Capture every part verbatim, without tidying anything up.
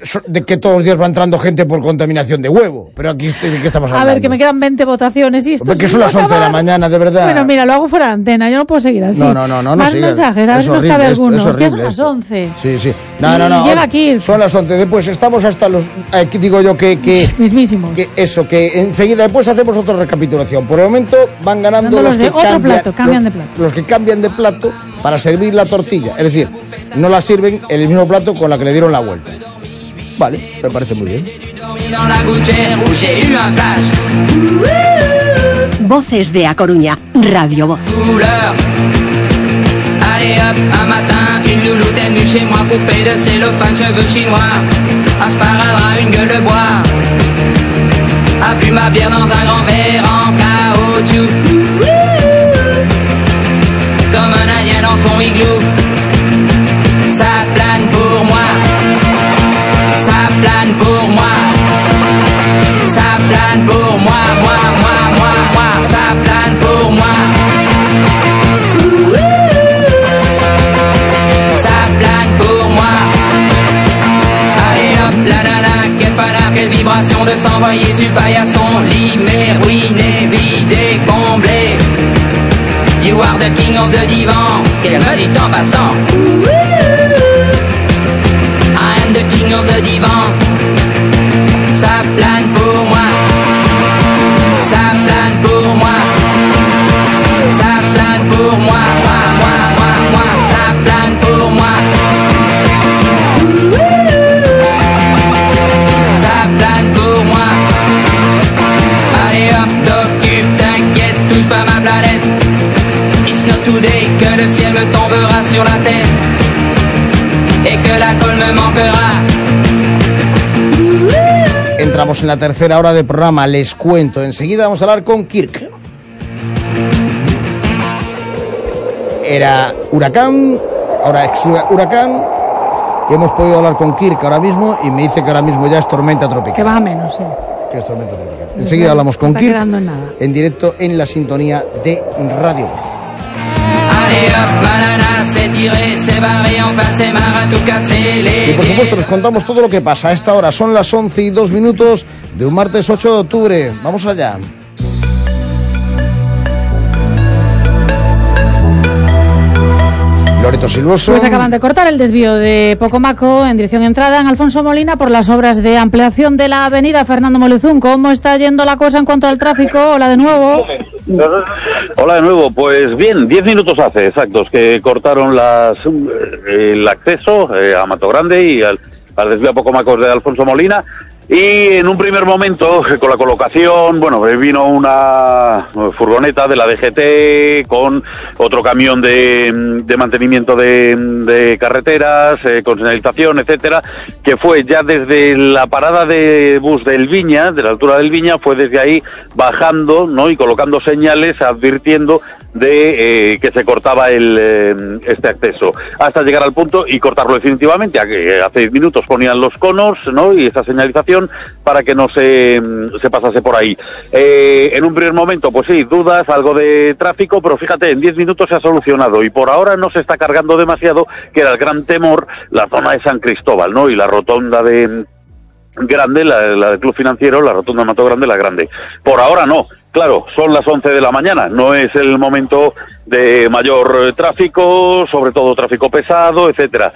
de que todos los días va entrando gente por contaminación de huevo. Pero aquí, ¿de qué estamos hablando? A ver, que me quedan veinte votaciones y esto... Porque son las once de la mañana, de verdad. Bueno, mira, lo hago fuera de antena, yo no puedo seguir así. No, no, no, no. Más no mensajes, a ver si nos cabe alguno. Es que son las once. Sí, sí. No, no, no. Llega aquí. Son las once. Después estamos hasta los... Eh, digo yo que... que mismísimos. Que eso, que enseguida después hacemos otra recapitulación. Por el momento van ganando Dando los, los de que otro cambian, plato, cambian los, de plato. Los que cambian de plato para servir la tortilla. Es decir, no la sirven en el mismo plato con la que le dieron la vuelta. Vale, me parece muy bien. Voces de A Coruña, Radio Voz. Allez hop, un matin, une louloute est venue chez moi, poupée de cellophane, cheveux chinois, un sparadrap, une gueule de bois, a bu ma bière dans un grand verre en caoutchouc, comme un indien dans son igloo, ça plane pour moi, ça plane pour moi, ça plane pour moi, moi, moi, moi, moi, ça plane pour moi. Quelle vibration de s'envoyer sur paillasson, limé, ruiné, vidé, comblé. You are the king of the divan, qu'elle me dit en passant. I am the king of the divan. Ça plane pour moi, ça plane pour moi, ça plane pour moi, moi, moi, moi, moi, ça plane pour moi. Plane pour moi. Allez hop, t'occupe, t'inquiète, touche pas ma planète. It's not today que le ciel me tombera sur la tête et que la colle me manquera. Entramos en la tercera hora de programa, les cuento. Enseguida vamos a hablar con Kirk. Era huracán, ahora ex huracán. Y hemos podido hablar con Kirk ahora mismo y me dice que ahora mismo ya es tormenta tropical. Que va a menos, eh. Que es tormenta tropical. Enseguida hablamos con Kirk en, en directo en la sintonía de Radio Voz. Y por supuesto les contamos todo lo que pasa a esta hora. Son las once y dos minutos de un martes ocho de octubre. Vamos allá. Loreto Silvoso. Pues acaban de cortar el desvío de Pocomaco en dirección entrada en Alfonso Molina por las obras de ampliación de la avenida Fernando Molezún. ¿Cómo está yendo la cosa en cuanto al tráfico? Hola de nuevo. Hola de nuevo. Pues bien, diez minutos hace, exactos, que cortaron las el acceso eh, a Mato Grande y al, al desvío a Pocomaco de Alfonso Molina. Y en un primer momento, con la colocación, bueno, vino una furgoneta de la D G T con otro camión de, de mantenimiento de, de carreteras, eh, con señalización, etcétera, que fue ya desde la parada de bus del Viña, de la altura del Viña, fue desde ahí bajando, ¿no? Y colocando señales advirtiendo de eh, que se cortaba el eh, este acceso hasta llegar al punto y cortarlo definitivamente. Hace minutos ponían los conos, ¿no? Y esa señalización para que no se, se pasase por ahí. Eh, en un primer momento, pues sí, dudas, algo de tráfico, pero fíjate, en diez minutos se ha solucionado y por ahora no se está cargando demasiado, que era el gran temor, la zona de San Cristóbal, ¿no? Y la rotonda de Grande, la, la del Club Financiero, la rotonda de Mato Grande, la Grande. Por ahora no. Claro, son las once de la mañana, no es el momento de mayor tráfico, sobre todo tráfico pesado, etcétera.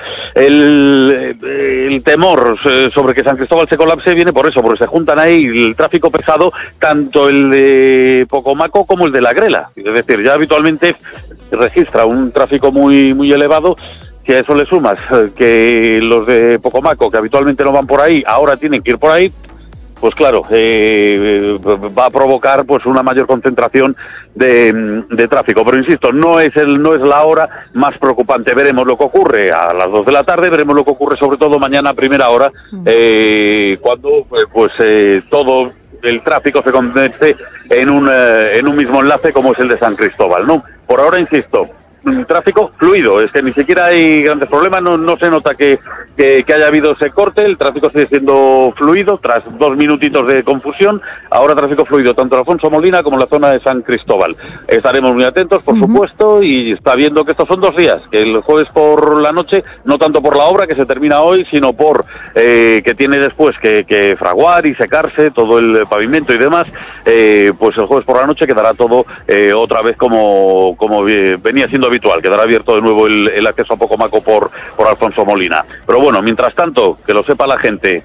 El, el temor sobre que San Cristóbal se colapse viene por eso, porque se juntan ahí el tráfico pesado, tanto el de Pocomaco como el de La Grela. Es decir, ya habitualmente registra un tráfico muy, muy elevado. Si a eso le sumas que los de Pocomaco, que habitualmente no van por ahí, ahora tienen que ir por ahí, pues claro, eh, va a provocar pues una mayor concentración de, de tráfico. Pero insisto, no es el no es la hora más preocupante. Veremos lo que ocurre a las dos de la tarde, veremos lo que ocurre sobre todo mañana a primera hora, eh, cuando pues eh, todo el tráfico se condense en un eh, en un mismo enlace como es el de San Cristóbal, ¿no? Por ahora, insisto, tráfico fluido, es que ni siquiera hay grandes problemas, no, no se nota que, que, que haya habido ese corte, el tráfico sigue siendo fluido, tras dos minutitos de confusión, ahora tráfico fluido, tanto en Alfonso Molina como en la zona de San Cristóbal. Estaremos muy atentos, por uh-huh. supuesto, y está viendo que estos son dos días, que el jueves por la noche, no tanto por la obra que se termina hoy, sino por eh, que tiene después que, que fraguar y secarse todo el pavimento y demás, eh, pues el jueves por la noche quedará todo eh, otra vez como, como venía siendo habitual, quedará abierto de nuevo el, el acceso a Pocomaco por, por Alfonso Molina. Pero bueno, mientras tanto, que lo sepa la gente,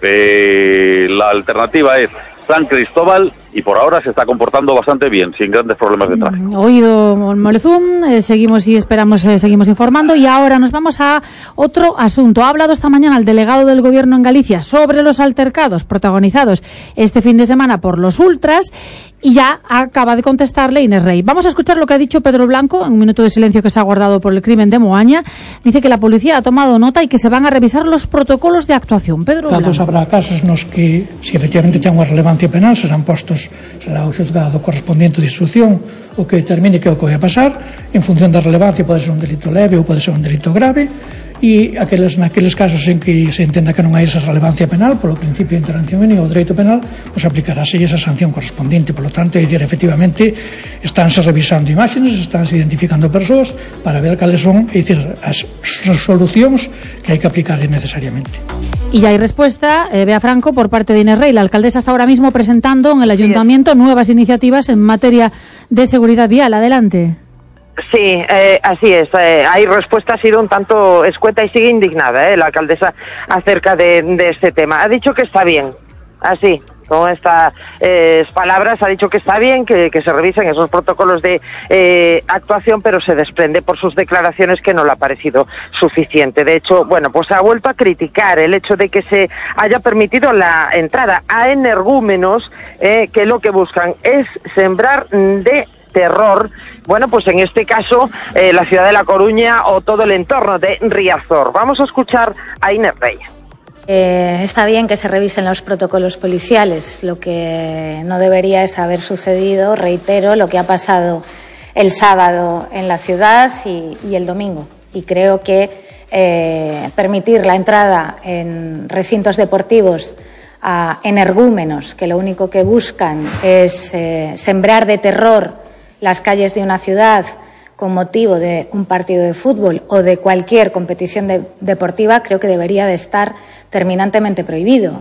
eh, la alternativa es San Cristóbal y por ahora se está comportando bastante bien, sin grandes problemas de tráfico. Oído Molezún, eh, seguimos y esperamos, eh, seguimos informando y ahora nos vamos a otro asunto. Ha hablado esta mañana el delegado del Gobierno en Galicia sobre los altercados protagonizados este fin de semana por los ultras y ya acaba de contestarle Inés Rey. Vamos a escuchar lo que ha dicho Pedro Blanco en un minuto de silencio que se ha guardado por el crimen de Moaña. Dice que la policía ha tomado nota y que se van a revisar los protocolos de actuación. Pedro Blanco. Casos habrá casos nos que, si efectivamente ten unha relevancia penal, serán postos, será o xulgado correspondiente de instrucción o que determine que é o que vai a pasar. En función da relevancia pode ser un delito leve ou pode ser un delito grave, e aqueles, naqueles casos en que se entenda que non hai esa relevancia penal polo principio de intervención mínima ou dereito penal, pois aplicarase esa sanción correspondiente. Por lo tanto, é dicir, efectivamente estánse revisando imágenes, estánse identificando persoas para ver cales son, é dicir, as solucións que hai que aplicar necesariamente. Y ya hay respuesta, eh, Bea Franco, por parte de Inés Rey. La alcaldesa está ahora mismo presentando en el ayuntamiento nuevas iniciativas en materia de seguridad vial. Adelante. Sí, eh, así es. Eh, hay respuesta, ha sido un tanto escueta y sigue indignada eh, la alcaldesa acerca de, de este tema. Ha dicho que está bien, así, con estas eh, palabras, ha dicho que está bien que, que se revisen esos protocolos de eh, actuación, pero se desprende por sus declaraciones que no le ha parecido suficiente. De hecho, bueno, pues ha vuelto a criticar el hecho de que se haya permitido la entrada a energúmenos eh, que lo que buscan es sembrar de terror, bueno, pues en este caso eh, la ciudad de La Coruña o todo el entorno de Riazor. Vamos a escuchar a Inés Rey. Eh, está bien que se revisen los protocolos policiales. Lo que no debería es haber sucedido, reitero, lo que ha pasado el sábado en la ciudad y, y el domingo. Y creo que eh, permitir la entrada en recintos deportivos a energúmenos que lo único que buscan es eh, sembrar de terror las calles de una ciudad con motivo de un partido de fútbol o de cualquier competición de, deportiva, creo que debería de estar terminantemente prohibido.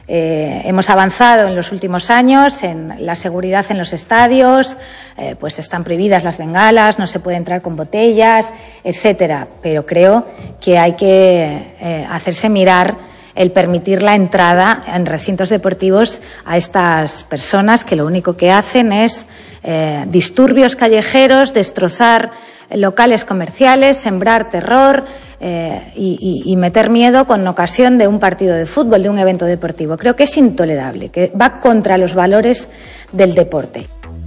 Eh, hemos avanzado en los últimos años en la seguridad en los estadios, eh, pues están prohibidas las bengalas, no se puede entrar con botellas, etcétera. Pero creo que hay que eh, hacerse mirar el permitir la entrada en recintos deportivos a estas personas que lo único que hacen es eh, disturbios callejeros, destrozar locales comerciales, sembrar terror eh, y, y, y meter miedo con ocasión de un partido de fútbol, de un evento deportivo. Creo que es intolerable, que va contra los valores del deporte.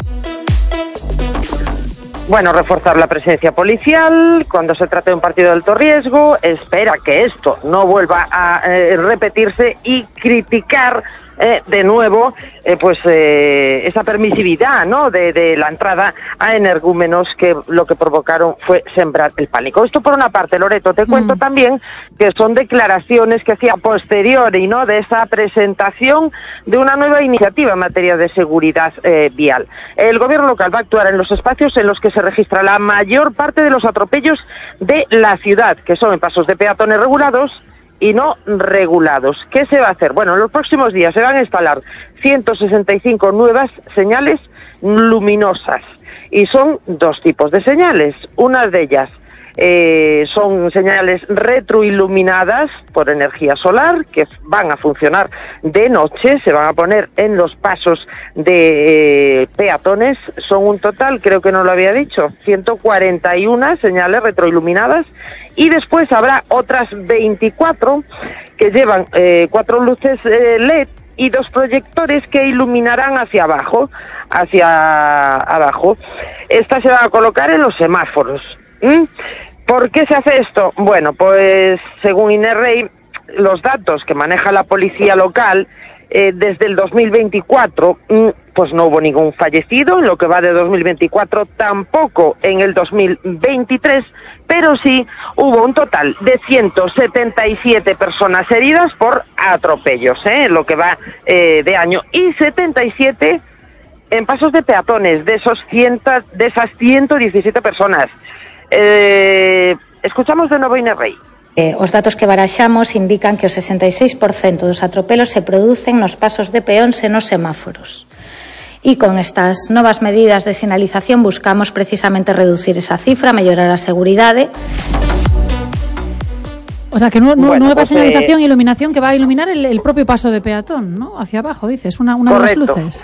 Bueno, reforzar la presencia policial cuando se trate de un partido de alto riesgo, espera que esto no vuelva a eh, repetirse y criticar eh, de nuevo eh, pues eh, esa permisividad, ¿no?, de, de la entrada a energúmenos que lo que provocaron fue sembrar el pánico. Esto por una parte, Loreto. Te mm. cuento también que son declaraciones que hacía posteriori, ¿no?, de esa presentación de una nueva iniciativa en materia de seguridad eh, vial. El gobierno local va a actuar en los espacios en los que se registra la mayor parte de los atropellos de la ciudad, que son en pasos de peatones regulados y no regulados. ¿Qué se va a hacer? Bueno, en los próximos días se van a instalar ciento sesenta y cinco nuevas señales luminosas y son dos tipos de señales. Una de ellas Eh, son señales retroiluminadas por energía solar que van a funcionar de noche, se van a poner en los pasos de eh, peatones. Son un total, creo que no lo había dicho, ciento cuarenta y una señales retroiluminadas, y después habrá otras veinticuatro que llevan eh, cuatro luces eh, L E D y dos proyectores que iluminarán hacia abajo, hacia abajo. Estas se van a colocar en los semáforos. ¿Mm? ¿Por qué se hace esto? Bueno, pues según Inés Rey, los datos que maneja la policía local eh, desde el dos mil veinticuatro, pues no hubo ningún fallecido, en lo que va de dos mil veinticuatro, tampoco en el dos mil veintitrés, pero sí hubo un total de ciento setenta y siete personas heridas por atropellos, ¿eh? en lo que va eh, de año, y setenta y siete en pasos de peatones, de esos cientos, de esas ciento diecisiete personas. Eh, escuchamos de novo Inés Rey. Eh, os datos que baraxamos indican que o sesenta e seis por cento dos atropelos se producen nos pasos de peóns e nos semáforos. E con estas novas medidas de sinalización buscamos precisamente reducir esa cifra, mellorar a seguridade. O sea, que no, no, bueno, nueva pues, señalización e eh, iluminación que va a iluminar el, el propio paso de peatón, ¿no? Hacia abajo, dices, una, una de las luces.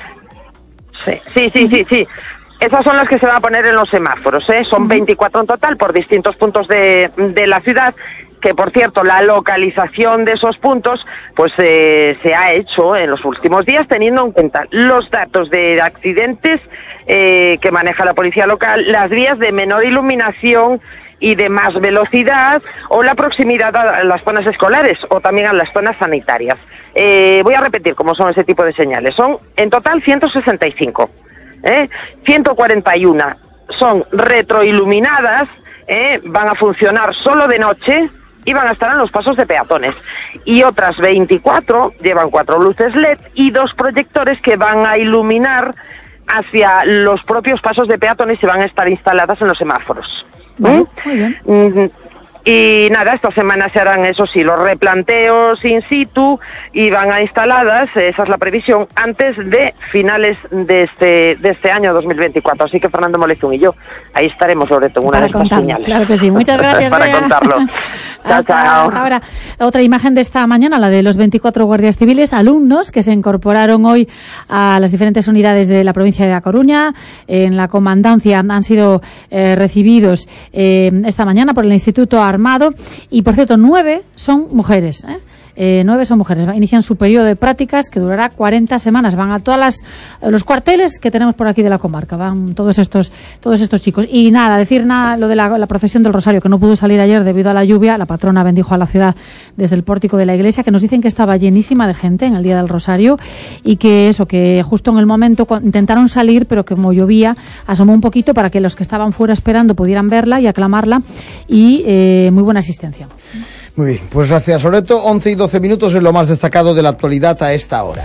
Sí, sí, sí, sí, sí. Esas son las que se van a poner en los semáforos, ¿eh? Son veinticuatro en total por distintos puntos de, de la ciudad, que por cierto, la localización de esos puntos pues eh, se ha hecho en los últimos días teniendo en cuenta los datos de accidentes eh, que maneja la policía local, las vías de menor iluminación y de más velocidad, o la proximidad a las zonas escolares o también a las zonas sanitarias. Eh, voy a repetir cómo son ese tipo de señales. Son en total ciento sesenta y cinco. ¿eh? ciento cuarenta y uno son retroiluminadas, ¿eh? van a funcionar solo de noche y van a estar en los pasos de peatones. Y otras veinticuatro llevan cuatro luces L E D y dos proyectores que van a iluminar hacia los propios pasos de peatones y van a estar instaladas en los semáforos. Bueno, muy bien. Mm, y nada, esta semana se harán, eso sí, los replanteos in situ y van a instaladas, esa es la previsión, antes de finales de este de este año dos mil veinticuatro. Así que Fernando Molezún y yo ahí estaremos, Loreto, en una Para de estas contarlo, señales. claro que sí. Muchas gracias, Para Bea. contarlo. Chao, Hasta, chao. hasta ahora. Otra imagen de esta mañana, la de los veinticuatro guardias civiles, alumnos que se incorporaron hoy a las diferentes unidades de la provincia de A Coruña. En la comandancia han sido eh, recibidos eh, esta mañana por el Instituto Armado. Y, por cierto, nueve son mujeres, ¿eh? Eh, nueve son mujeres. Inician su periodo de prácticas que durará cuarenta semanas. Van a todas las los cuarteles que tenemos por aquí de la comarca. Van todos estos todos estos chicos. Y nada, decir nada lo de la, la procesión del Rosario, que no pudo salir ayer debido a la lluvia. La patrona bendijo a la ciudad desde el pórtico de la iglesia, que nos dicen que estaba llenísima de gente en el día del Rosario y que eso, que justo en el momento intentaron salir, pero que como llovía, asomó un poquito para que los que estaban fuera esperando pudieran verla y aclamarla, y eh, muy buena asistencia. Muy bien, pues gracias, Loreto. once y doce minutos es lo más destacado de la actualidad a esta hora.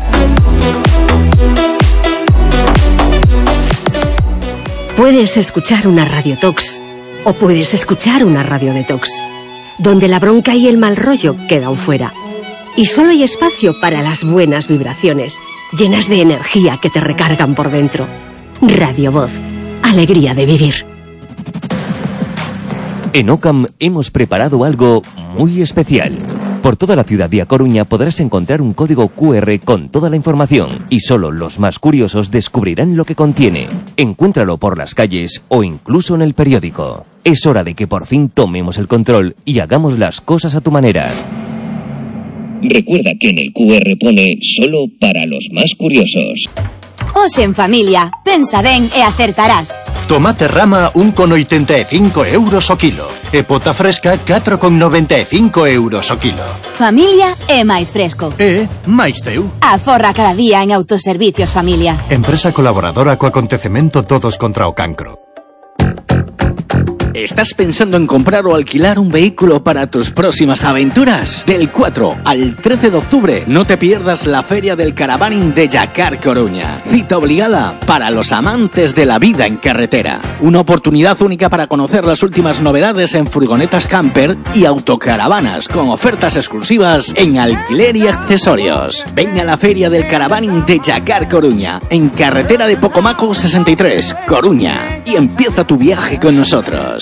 Puedes escuchar una radiotox o puedes escuchar una radiodetox, donde la bronca y el mal rollo quedan fuera. Y solo hay espacio para las buenas vibraciones, llenas de energía que te recargan por dentro. Radio Voz, alegría de vivir. En Ocam hemos preparado algo muy especial. Por toda la ciudad de A Coruña podrás encontrar un código cu erre con toda la información y solo los más curiosos descubrirán lo que contiene. Encuéntralo por las calles o incluso en el periódico. Es hora de que por fin tomemos el control y hagamos las cosas a tu manera. Recuerda que en el cu erre pone solo para los más curiosos. Hoxe en familia, pensa ben e acertarás. Tomate rama un con oitenta e cinco euros o kilo. E pota fresca catro con noventa e cinco euros o kilo. Familia é máis fresco. E máis teu. Aforra cada día en Autoservicios Familia. Empresa colaboradora co acontecemento Todos contra o Cancro. ¿Estás pensando en comprar o alquilar un vehículo para tus próximas aventuras? Del cuatro al trece de octubre, no te pierdas la Feria del Caravaning de Yacar Coruña. Cita obligada para los amantes de la vida en carretera. Una oportunidad única para conocer las últimas novedades en furgonetas camper y autocaravanas, con ofertas exclusivas en alquiler y accesorios. Ven a la Feria del Caravaning de Yacar Coruña, en carretera de Pocomaco sesenta y tres, Coruña. Y empieza tu viaje con nosotros.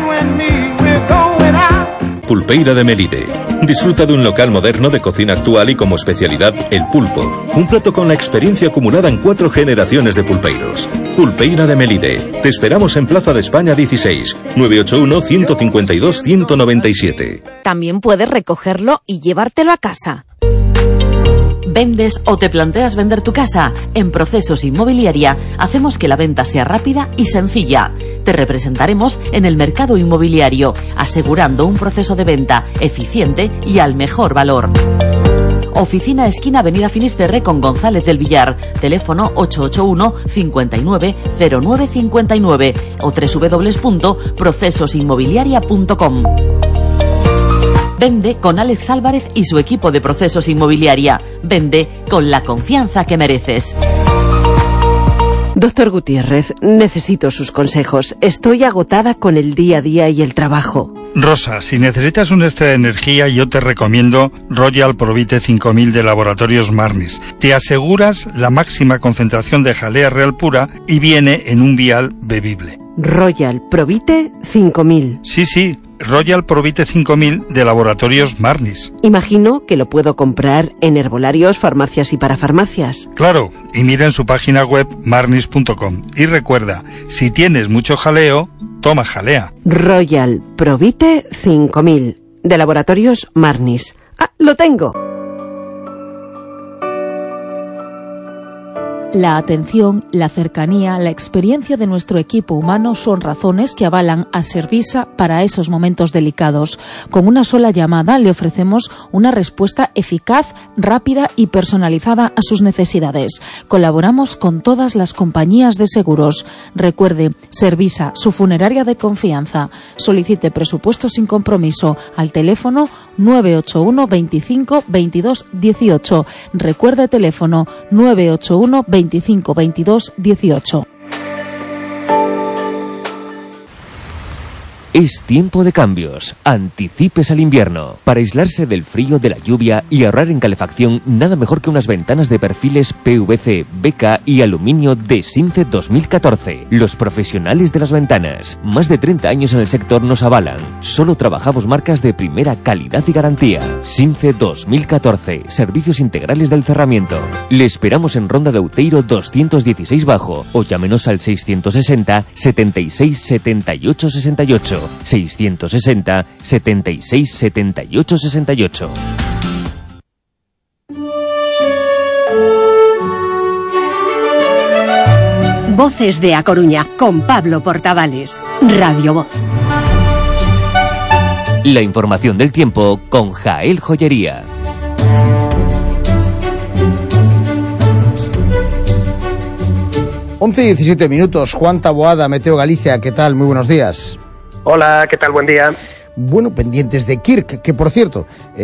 Pulpeira de Melide. Disfruta de un local moderno de cocina actual y como especialidad el pulpo. Un plato con la experiencia acumulada en cuatro generaciones de pulpeiros. Pulpeira de Melide. Te esperamos en Plaza de España dieciséis, nueve ocho uno, uno cinco dos, uno nueve siete. También puedes recogerlo y llevártelo a casa. ¿Vendes o te planteas vender tu casa? En Procesos Inmobiliaria hacemos que la venta sea rápida y sencilla. Te representaremos en el mercado inmobiliario, asegurando un proceso de venta eficiente y al mejor valor. Oficina esquina Avenida Finisterre con González del Villar. Teléfono ocho ocho uno, cincuenta y nueve, cero nueve cincuenta y nueve o doble u doble u doble u punto procesos inmobiliaria punto com. Vende con Alex Álvarez y su equipo de Procesos Inmobiliaria. Vende con la confianza que mereces. Doctor Gutiérrez, necesito sus consejos. Estoy agotada con el día a día y el trabajo. Rosa, si necesitas un extra de energía, yo te recomiendo Royal Provite cinco mil de Laboratorios Marnis. Te aseguras la máxima concentración de jalea real pura y viene en un vial bebible. Royal Provite cinco mil. Sí, sí, Royal Provite cinco mil de Laboratorios Marnis. Imagino que lo puedo comprar en herbolarios, farmacias y parafarmacias. Claro, y mira en su página web marnis punto com. Y recuerda, si tienes mucho jaleo, toma jalea. Royal Provite cinco mil de Laboratorios Marnis. ¡Ah, lo tengo! La atención, la cercanía, la experiencia de nuestro equipo humano son razones que avalan a Servisa para esos momentos delicados. Con una sola llamada le ofrecemos una respuesta eficaz, rápida y personalizada a sus necesidades. Colaboramos con todas las compañías de seguros. Recuerde, Servisa, su funeraria de confianza. Solicite presupuesto sin compromiso al teléfono nueve ocho uno, veinticinco, veintidós, dieciocho. Recuerde teléfono nueve ocho uno, veinticinco, veintidós, dieciocho. Es tiempo de cambios. Anticipes al invierno. Para aislarse del frío, de la lluvia y ahorrar en calefacción, nada mejor que unas ventanas de perfiles P V C, B K y aluminio de Since dos mil catorce. Los profesionales de las ventanas. Más de treinta años en el sector nos avalan. Solo trabajamos marcas de primera calidad y garantía. Since dos mil catorce. Servicios integrales del cerramiento. Le esperamos en Ronda de Outeiro doscientos dieciséis Bajo o llámenos al seiscientos sesenta, setenta y seis, setenta y ocho, sesenta y ocho. seiscientos sesenta, setenta y seis, setenta y ocho, sesenta y ocho. Voces de A Coruña con Pablo Portavales. Radio Voz. La información del tiempo con Jael Joyería. once y diecisiete minutos. Juan Taboada, Meteo Galicia. ¿Qué tal? Muy buenos días. Hola, ¿qué tal? Buen día. Bueno, pendientes de Kirk, que por cierto,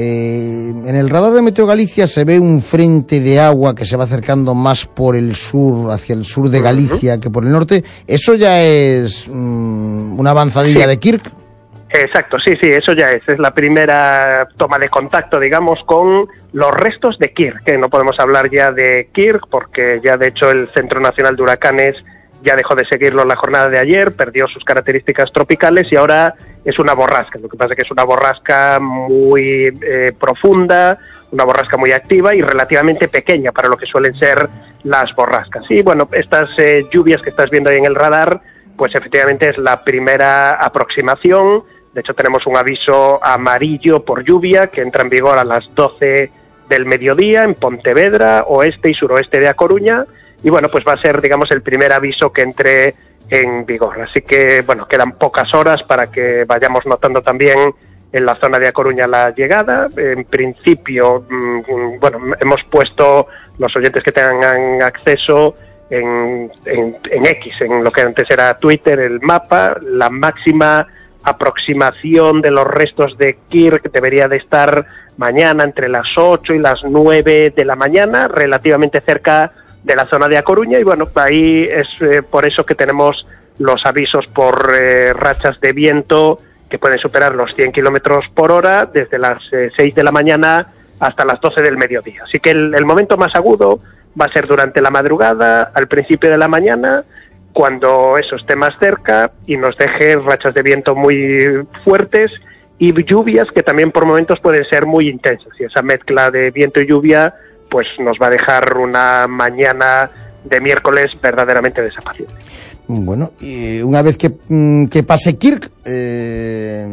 eh, en el radar de Meteo Galicia se ve un frente de agua que se va acercando más por el sur, hacia el sur de Galicia, uh-huh. que por el norte. ¿Eso ya es mmm, una avanzadilla sí. de Kirk? Exacto, sí, sí, eso ya es. Es la primera toma de contacto, digamos, con los restos de Kirk, que no podemos hablar ya de Kirk, porque ya de hecho el Centro Nacional de Huracanes ya dejó de seguirlo en la jornada de ayer, perdió sus características tropicales y ahora es una borrasca. Lo que pasa es que es una borrasca muy eh, profunda, una borrasca muy activa y relativamente pequeña para lo que suelen ser las borrascas. Y bueno, estas eh, lluvias que estás viendo ahí en el radar, pues efectivamente es la primera aproximación. De hecho tenemos un aviso amarillo por lluvia que entra en vigor a las doce del mediodía en Pontevedra, oeste y suroeste de A Coruña. Y bueno, pues va a ser, digamos, el primer aviso que entre en vigor. Así que, bueno, quedan pocas horas para que vayamos notando también en la zona de A Coruña la llegada. En principio, mmm, bueno, hemos puesto los oyentes que tengan acceso en, en, en X, en lo que antes era Twitter, el mapa. La máxima aproximación de los restos de Kirk debería de estar mañana entre las ocho y las nueve de la mañana, relativamente cerca de la zona de A Coruña, y bueno, ahí es eh, por eso que tenemos los avisos por eh, rachas de viento que pueden superar los cien kilómetros por hora desde las eh, seis de la mañana hasta las doce del mediodía. Así que el, el momento más agudo va a ser durante la madrugada, al principio de la mañana, cuando eso esté más cerca y nos deje rachas de viento muy fuertes y lluvias que también por momentos pueden ser muy intensas. Y esa mezcla de viento y lluvia pues nos va a dejar una mañana de miércoles verdaderamente desapacible. Bueno, y una vez que, que pase Kirk, eh,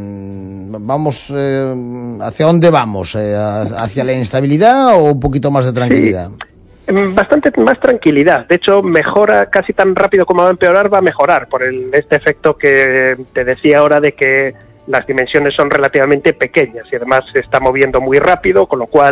vamos, eh, ¿hacia dónde vamos? Eh, ¿Hacia la inestabilidad o un poquito más de tranquilidad? Sí, bastante más tranquilidad. De hecho, mejora casi tan rápido como va a empeorar, va a mejorar por el, este efecto que te decía ahora de que las dimensiones son relativamente pequeñas y además se está moviendo muy rápido, con lo cual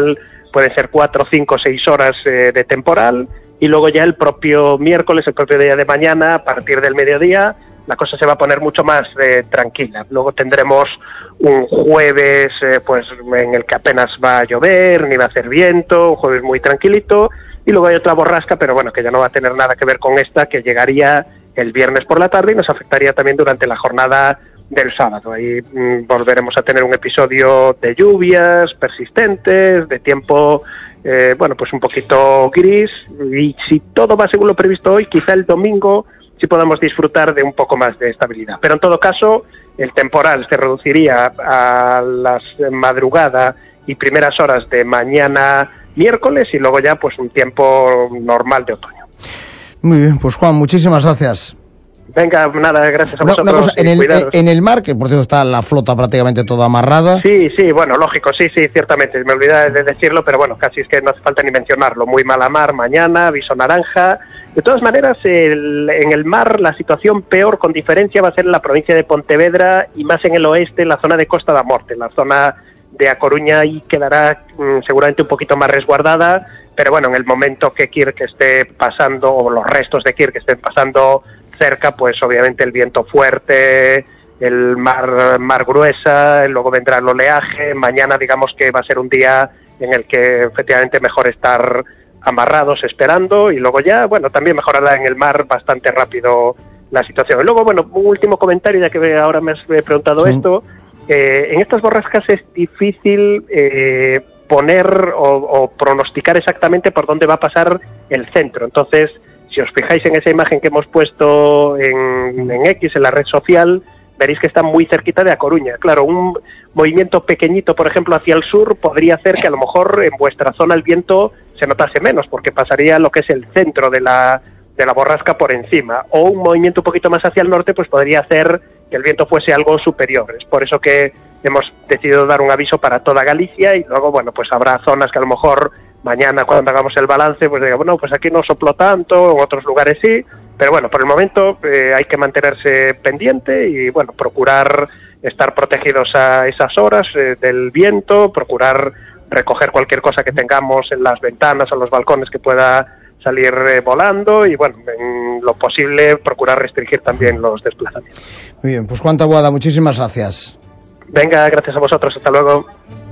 pueden ser cuatro, cinco, seis horas eh, de temporal, y luego ya el propio miércoles, el propio día de mañana, a partir del mediodía, la cosa se va a poner mucho más eh, tranquila. Luego tendremos un jueves eh, pues en el que apenas va a llover, ni va a hacer viento, un jueves muy tranquilito, y luego hay otra borrasca, pero bueno, que ya no va a tener nada que ver con esta, que llegaría el viernes por la tarde y nos afectaría también durante la jornada del sábado. Ahí mmm, volveremos a tener un episodio de lluvias persistentes, de tiempo, eh, bueno, pues un poquito gris, y si todo va según lo previsto hoy, quizá el domingo sí podamos disfrutar de un poco más de estabilidad. Pero en todo caso, el temporal se reduciría a las madrugada y primeras horas de mañana miércoles, y luego ya pues un tiempo normal de otoño. Muy bien, pues Juan, muchísimas gracias. Venga, nada, gracias a una, vosotros. Una cosa, en, el, cuidaros. en el mar, que por cierto está la flota prácticamente toda amarrada. Sí, sí, bueno, lógico, sí, sí, ciertamente, me olvidé de decirlo, pero bueno, casi es que no hace falta ni mencionarlo. Muy mala mar mañana, aviso naranja. De todas maneras, el, en el mar la situación peor, con diferencia, va a ser en la provincia de Pontevedra y más en el oeste, en la zona de Costa da Morte, en la zona de A Coruña, y quedará mmm, seguramente un poquito más resguardada, pero bueno, en el momento que Kirk esté pasando, o los restos de Kirk estén pasando cerca, pues obviamente el viento fuerte, el mar, mar gruesa, luego vendrá el oleaje. Mañana digamos que va a ser un día en el que efectivamente mejor estar amarrados esperando, y luego ya, bueno, también mejorará en el mar bastante rápido la situación. Y luego, bueno, un último comentario, ya que ahora me has preguntado sí. esto, eh, en estas borrascas es difícil eh, poner o, o pronosticar exactamente por dónde va a pasar el centro. Entonces, si os fijáis en esa imagen que hemos puesto en, en X, en la red social, veréis que está muy cerquita de A Coruña. Claro, un movimiento pequeñito, por ejemplo, hacia el sur, podría hacer que a lo mejor en vuestra zona el viento se notase menos, porque pasaría lo que es el centro de la, de la borrasca por encima. O un movimiento un poquito más hacia el norte, pues podría hacer que el viento fuese algo superior. Es por eso que hemos decidido dar un aviso para toda Galicia, y luego, bueno, pues habrá zonas que a lo mejor mañana, cuando hagamos el balance, pues diga, bueno, pues aquí no sopló tanto, en otros lugares sí, pero bueno, por el momento eh, hay que mantenerse pendiente y, bueno, procurar estar protegidos a esas horas eh, del viento, procurar recoger cualquier cosa que tengamos en las ventanas o los balcones que pueda salir eh, volando, y, bueno, en lo posible procurar restringir también los desplazamientos. Muy bien, pues Juan Taboada, muchísimas gracias. Venga, gracias a vosotros, hasta luego.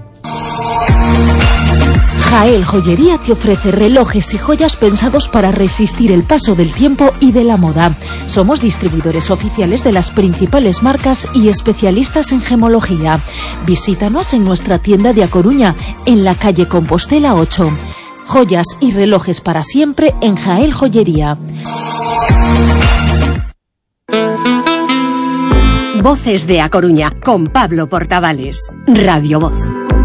Jael Joyería te ofrece relojes y joyas pensados para resistir el paso del tiempo y de la moda. Somos distribuidores oficiales de las principales marcas y especialistas en gemología. Visítanos en nuestra tienda de A Coruña, en la calle Compostela ocho. Joyas y relojes para siempre en Jael Joyería. Voces de A Coruña, con Pablo Portavales. Radio Voz.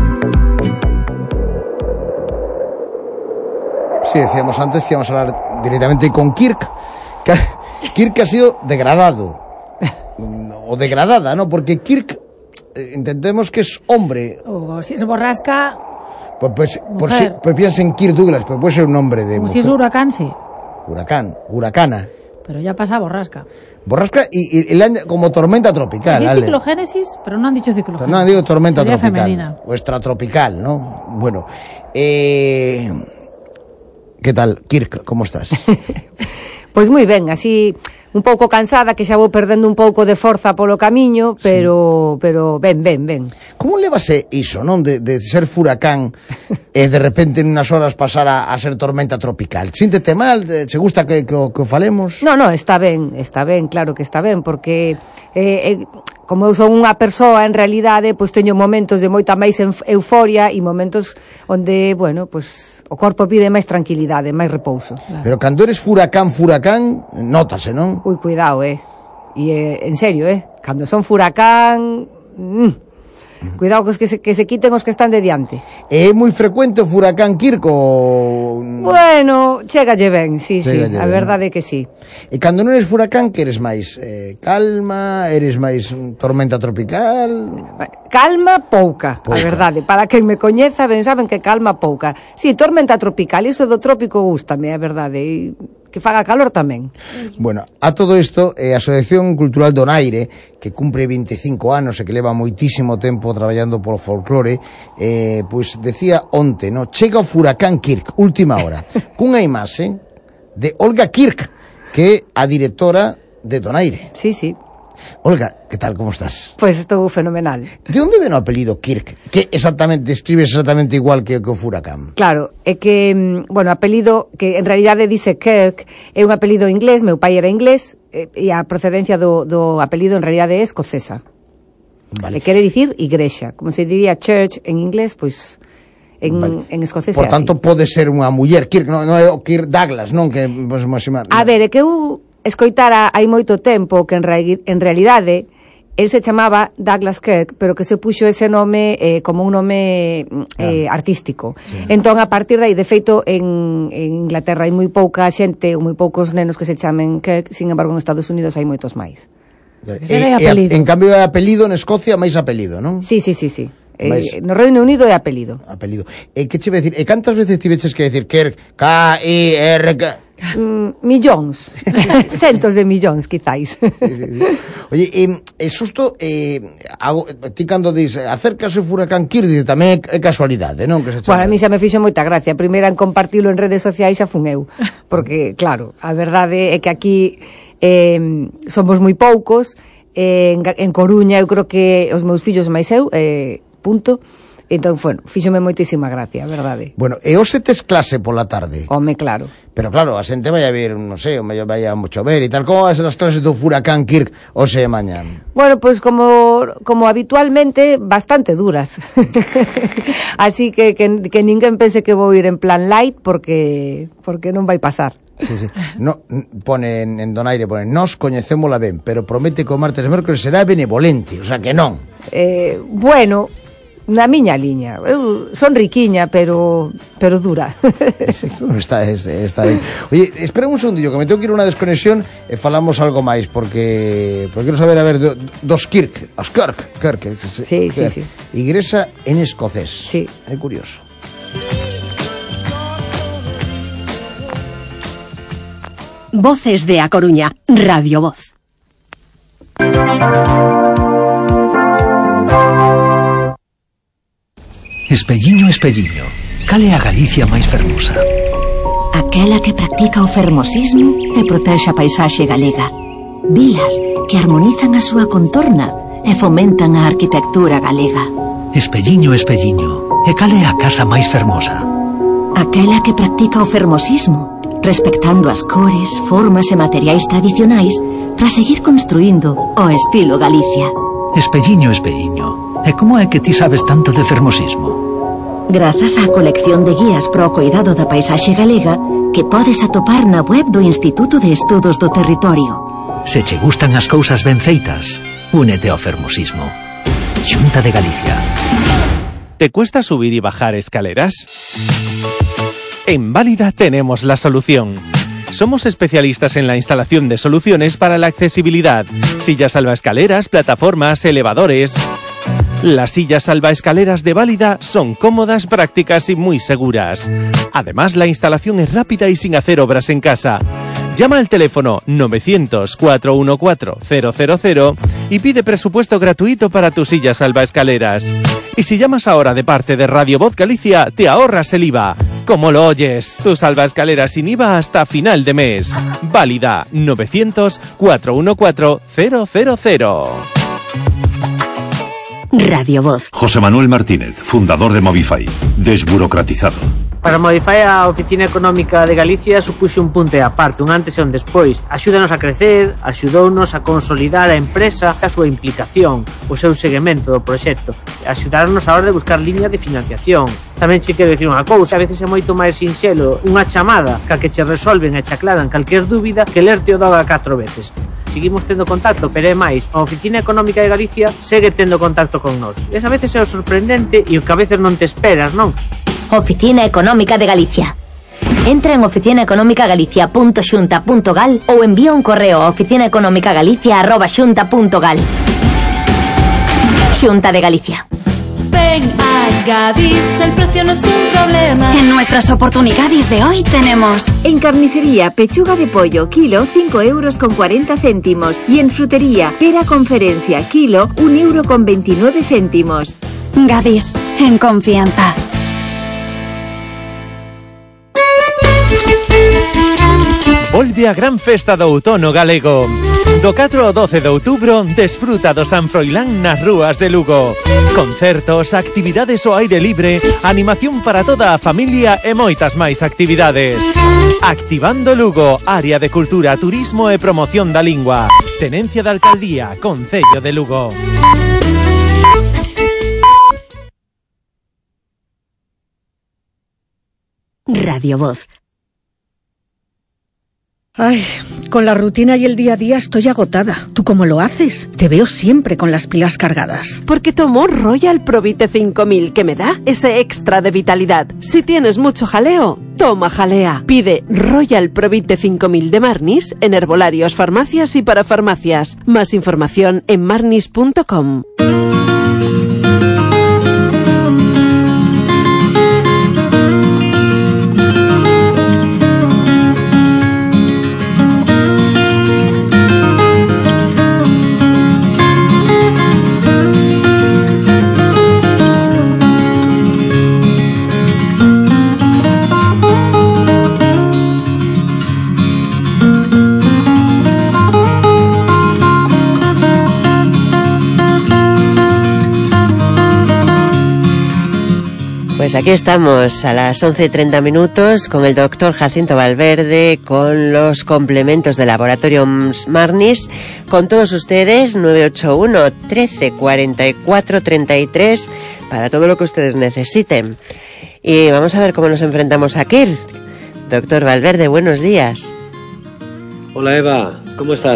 Sí, decíamos antes que íbamos a hablar directamente con Kirk. Que Kirk ha sido degradado. O degradada, ¿no? Porque Kirk, eh, entendemos que es hombre. O si es borrasca... Pues, pues, por si, pues piensas en Kirk Douglas, pero puede ser un nombre de Como mujer. si es huracán, sí. Huracán, huracana. Pero ya pasa borrasca. Borrasca y, y, y la, como tormenta tropical. Es ciclogénesis, pero no han dicho ciclogénesis. Pero no han dicho tormenta Sería tropical. Femenina. O extratropical, ¿no? Bueno, eh... ¿qué tal, Kirk? ¿Cómo estás? Pois moi ben, así un pouco cansada, que xa vou perdendo un pouco de forza polo camiño, pero sí. pero ben, ben, ben. Como levase iso, non? De, de ser furacán e de repente en unas horas pasar a, a ser tormenta tropical. Síntete mal? Che gusta que, que, que o falemos? No, no, está ben, está ben, claro que está ben, porque eh, eh, como eu son unha persoa, en realidade, pois teño momentos de moita máis euforia e momentos onde, bueno, pois o corpo pide máis tranquilidade, máis repouso. Claro. Pero cando eres furacán, furacán, nótase, non? Ui, cuidado, eh. E, eh, en serio, eh. Cando son furacán... Mm, cuidado cos que se, que se quiten os que están de diante. É moi frecuente o furacán Kirk o... Bueno, chégalle ben, sí, Chégalle sí, a ben. verdade é que sí. E cando non eres furacán, que eres máis? Eh, calma, eres máis tormenta tropical? Calma pouca, pouca, a verdade. Para quen me coñeza, ben saben que calma pouca. Si, sí, tormenta tropical, iso do trópico gústame, a verdade. E que faga calor tamén. Bueno, a todo isto, eh, a Asociación Cultural Donaire, que cumpre veinticinco anos e que leva moitísimo tempo traballando polo folclore, eh, pois decía onte, no, chega o furacán Kirk, última hora, cunha imaxe de Olga Kirk, que é a directora de Donaire. Sí, sí. Olga, que tal, como estás? Pois pues estou fenomenal. De onde ven o apelido Kirk? Que exactamente, describes exactamente igual que, que o furacán. Claro, é que, bueno, apelido, que en realidade dice Kirk, é un apelido inglés, meu pai era inglés, e a procedencia do, do apelido en realidade é escocesa. Vale. E quere dicir igrexa, como se diría church en inglés, pois... En, vale. en escocés. Por tanto, así. Pode ser unha muller, Kirk, non, non é o Kirk Douglas, non? Que, pues, máxima, a ver, é que eu escoitara hai moito tempo que en, ra en realidade el se chamaba Douglas Kirk, pero que se puxo ese nome eh, como un nome eh, ah. artístico. Sí. Entón, a partir de aí, de feito, en, en Inglaterra hai moi pouca xente, ou moi poucos nenos que se chamen Kirk, sin embargo, en Estados Unidos hai moitos máis. E, e, en cambio, é apelido en Escocia, máis apelido, non? Sí, sí, sí, sí. Eh, no Reino Unido é apelido. Apelido. E que che ve decir? E cantas veces tiveches que decir Kirk? K I R K Mm, millóns, centos de millóns, quizáis. Sí, sí, sí. Oye, eh, é susto, eh, hago, ti cando dis, acércase o furacán Kirk, dice, tamén é casualidade, non? Que se bueno, a mí xa me fixo moita gracia. Primeira en compartilo en redes sociais xa fun eu, porque, claro, a verdade é que aquí eh, somos moi poucos, eh, en, en Coruña eu creo que os meus fillos máis eu, eh, punto. Entón, bueno, fíxome moitísima gracia, a verdade. Bueno, e hoxe tes clase pola tarde? Home, claro. Pero claro, a xente vai a ver, non sei, o mellor vai a chover e tal. Como vai ser as clases do furacán Kirk hoxe e mañán? Bueno, pois pues como, como habitualmente, bastante duras. Así que, que que ninguén pense que vou ir en plan light, porque porque non vai pasar. Sí, sí. No, pone en, en Donaire, pone, nos coñecémola ben, pero promete que o martes e mércoles será benevolente, o sea que non. Eh, bueno... Na miña liña. Eu son riquiña, pero pero dura. Sí, está, está ben. Oye, espera un segundillo, que me tengo que ir a unha desconexión e falamos algo máis, porque porque quero saber, a ver, do, dos Kirk, os Kirk, Kirk, sí, Kirk. Sí, sí. Igrexa en escocés. Sí. É curioso. Voces de A Coruña, Radio Voz. Espelliño, espelliño, cal é a Galicia máis fermosa? Aquela que practica o fermosismo e protexe a paisaxe galega. Vilas que armonizan a súa contorna e fomentan a arquitectura galega. Espelliño, espelliño, e cal é a casa máis fermosa? Aquela que practica o fermosismo, respectando as cores, formas e materiais tradicionais para seguir construindo o estilo Galicia. Espelliño, espelliño, e como é que ti sabes tanto de fermosismo? Grazas á colección de guías para o cuidado da paisaxe galega que podes atopar na web do Instituto de Estudos do Territorio. Se che gustan as cousas ben feitas, únete ao fermosismo. Xunta de Galicia. ¿Te cuesta subir y bajar escaleras? En Válida tenemos la solución. Somos especialistas en la instalación de soluciones para la accesibilidad. Sillas salvaescaleras, plataformas, elevadores. Las sillas salvaescaleras de Válida son cómodas, prácticas y muy seguras. Además, la instalación es rápida y sin hacer obras en casa. Llama al teléfono novecientos, cuatrocientos catorce, cero cero cero y pide presupuesto gratuito para tus sillas salvaescaleras. Y si llamas ahora de parte de Radio Voz Galicia, te ahorras el I V A. ¿Cómo lo oyes? Tu salvaescaleras sin I V A hasta final de mes. Válida novecientos, cuatrocientos catorce, cero cero cero. Radio Voz. José Manuel Martínez, fundador de Movify. Desburocratizado. Para Movify, a Oficina Económica de Galicia supuxe un punto e aparte, un antes e un despois. Axúdanos a crecer, axudounos a consolidar a empresa, a súa implicación, o seu seguimento do proxecto, axudarnos a hora de buscar líneas de financiación. Tamén che quero dicir unha cousa, a veces é moito máis sinxelo unha chamada ca que che resolven e che aclaran calquer dúbida que lerte o doga catro veces. Seguimos tendo contacto, pero é máis, a Oficina Económica de Galicia segue tendo contacto con nós. E a veces é o sorprendente e o que a veces non te esperas, non? Oficina Económica de Galicia. Entra en oficinaeconomicagalicia punto xunta punto gal ou envía un correo a oficinaeconomicagalicia arroba xunta punto gal. Xunta de Galicia. Ven a Gadis, el precio no es un problema. En nuestras oportunidades de hoy tenemos... En carnicería, pechuga de pollo, kilo, cinco euros con cuarenta céntimos. Y en frutería, pera conferencia, kilo, un euro con veintinueve céntimos. Gadis, en confianza. Volve a gran festa do outono galego. Do catro ao doce de outubro, desfruta do San Froilán nas rúas de Lugo. Concertos, actividades ao aire libre, animación para toda a familia e moitas máis actividades. Activando Lugo, área de cultura, turismo e promoción da lingua. Tenencia da Alcaldía, Concello de Lugo. Radio Voz. Ay, con la rutina y el día a día estoy agotada. ¿Tú cómo lo haces? Te veo siempre con las pilas cargadas. Porque tomo Royal Provite cinco mil, que me da ese extra de vitalidad. Si tienes mucho jaleo, toma jalea. Pide Royal Provite cinco mil de Marnis en herbolarios, farmacias y parafarmacias. Más información en marnis punto com. Pues aquí estamos a las once y treinta minutos con el doctor Jacinto Valverde, con los complementos de Laboratorio Marnis, con todos ustedes, nueve ocho uno, trece, cuarenta y cuatro, treinta y tres, para todo lo que ustedes necesiten. Y vamos a ver cómo nos enfrentamos aquí. Doctor Valverde, buenos días. Hola Eva, ¿cómo estás?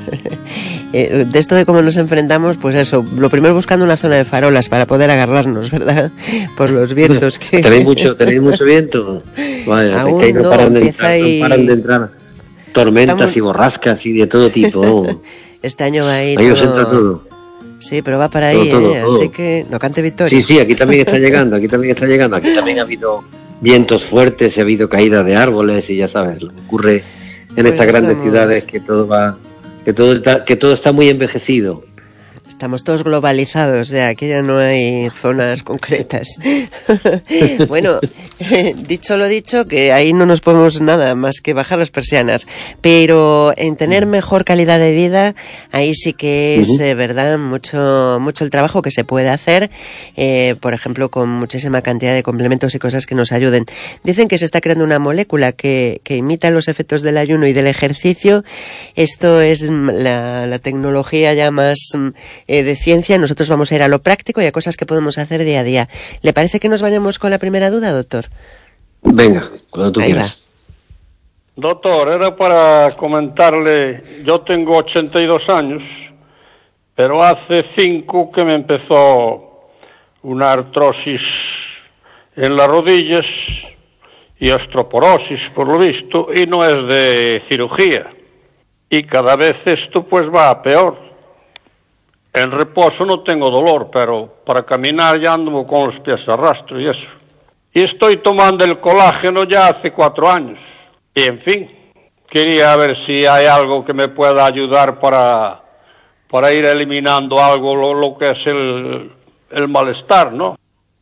De esto de cómo nos enfrentamos, pues eso, lo primero buscando una zona de farolas para poder agarrarnos, ¿verdad? Por los vientos que... ¿Tenéis mucho, ¿tenéis mucho viento? Vaya, aún que ahí no, no, paran, de entrar, y... no paran de entrar tormentas Estamos... y borrascas y de todo tipo. Este año va a ir ahí todo... os entra todo. Sí, pero va para ahí, todo, todo, ¿eh? Todo. Así que no cante victoria. Sí, sí, aquí también está llegando, aquí también está llegando. Aquí también ha habido vientos fuertes, ha habido caídas de árboles y ya sabes, lo que ocurre en pues estas grandes estamos... ciudades, que todo va... Que todo, está, que todo está muy envejecido. Estamos todos globalizados, ya, aquí ya no hay zonas concretas. Bueno, dicho lo dicho, que ahí no nos podemos nada más que bajar las persianas, pero en tener mejor calidad de vida, ahí sí que es, uh-huh. eh, verdad, mucho mucho el trabajo que se puede hacer, eh, por ejemplo, con muchísima cantidad de complementos y cosas que nos ayuden. Dicen que se está creando una molécula que, que imita los efectos del ayuno y del ejercicio. Esto es la, la tecnología ya más... Eh, de ciencia. Nosotros vamos a ir a lo práctico y a cosas que podemos hacer día a día. ¿Le parece que nos vayamos con la primera duda, doctor? Venga, cuando tú Ahí quieras. Va. Doctor, era para comentarle, yo tengo ochenta y dos años, pero hace cinco que me empezó una artrosis en las rodillas y osteoporosis, por lo visto, y no es de cirugía. Y cada vez esto pues va a peor. En reposo no tengo dolor, pero para caminar ya ando con los pies a rastro y eso. Y estoy tomando el colágeno ya hace cuatro años. Y en fin, quería ver si hay algo que me pueda ayudar para, para ir eliminando algo, lo, lo que es el, el malestar, ¿no?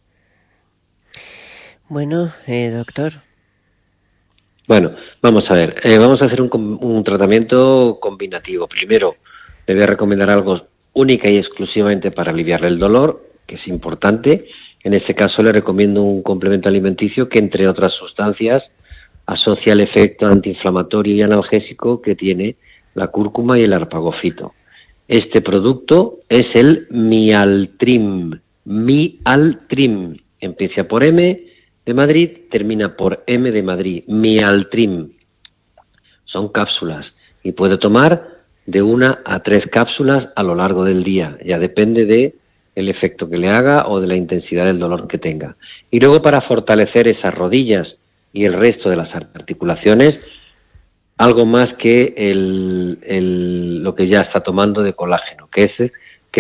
Bueno, eh, doctor. Bueno, vamos a ver. Eh, vamos a hacer un, un tratamiento combinativo. Primero, le voy a recomendar algo única y exclusivamente para aliviarle el dolor, que es importante. En este caso le recomiendo un complemento alimenticio que, entre otras sustancias, asocia el efecto antiinflamatorio y analgésico que tiene la cúrcuma y el arpagofito. Este producto es el Mialtrim. Mialtrim. Empieza por M de Madrid, termina por M de Madrid. Mialtrim. Son cápsulas y puede tomar de una a tres cápsulas a lo largo del día. Ya depende de el efecto que le haga o de la intensidad del dolor que tenga. Y luego, para fortalecer esas rodillas y el resto de las articulaciones, algo más que el, el, lo que ya está tomando de colágeno, que es, que es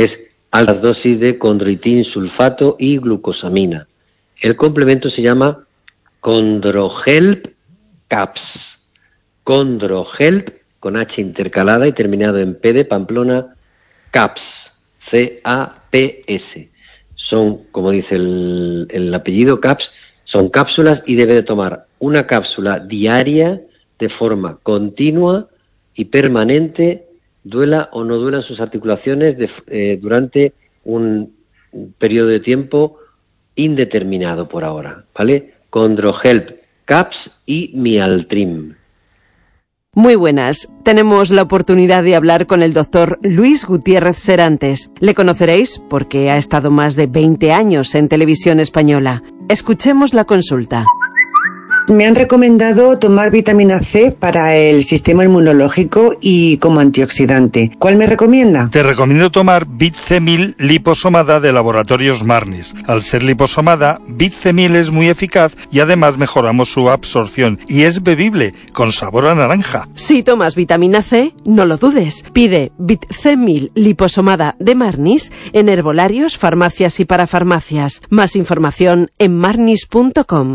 altas dosis de condroitín sulfato y glucosamina. El complemento se llama Condrohelp Caps. Condrohelp, con H intercalada y terminado en P de Pamplona, Caps, C A P S. Son, como dice el, el apellido, Caps, son cápsulas y debe de tomar una cápsula diaria de forma continua y permanente, duela o no duela sus articulaciones de, eh, durante un periodo de tiempo indeterminado por ahora, ¿vale? Condrohelp Caps y Mialtrim. Muy buenas. Tenemos la oportunidad de hablar con el doctor Luis Gutiérrez Serantes. Le conoceréis porque ha estado más de veinte años en Televisión Española. Escuchemos la consulta. Me han recomendado tomar vitamina C para el sistema inmunológico y como antioxidante. ¿Cuál me recomienda? Te recomiendo tomar Bit C mil liposomada de Laboratorios Marnis. Al ser liposomada, Bit C mil es muy eficaz y además mejoramos su absorción y es bebible, con sabor a naranja. Si tomas vitamina C, no lo dudes. Pide Bit C mil liposomada de Marnis en herbolarios, farmacias y parafarmacias. Más información en marnis punto com.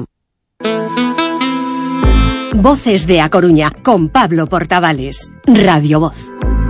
Voces de A Coruña, con Pablo Portavales. Radio Voz.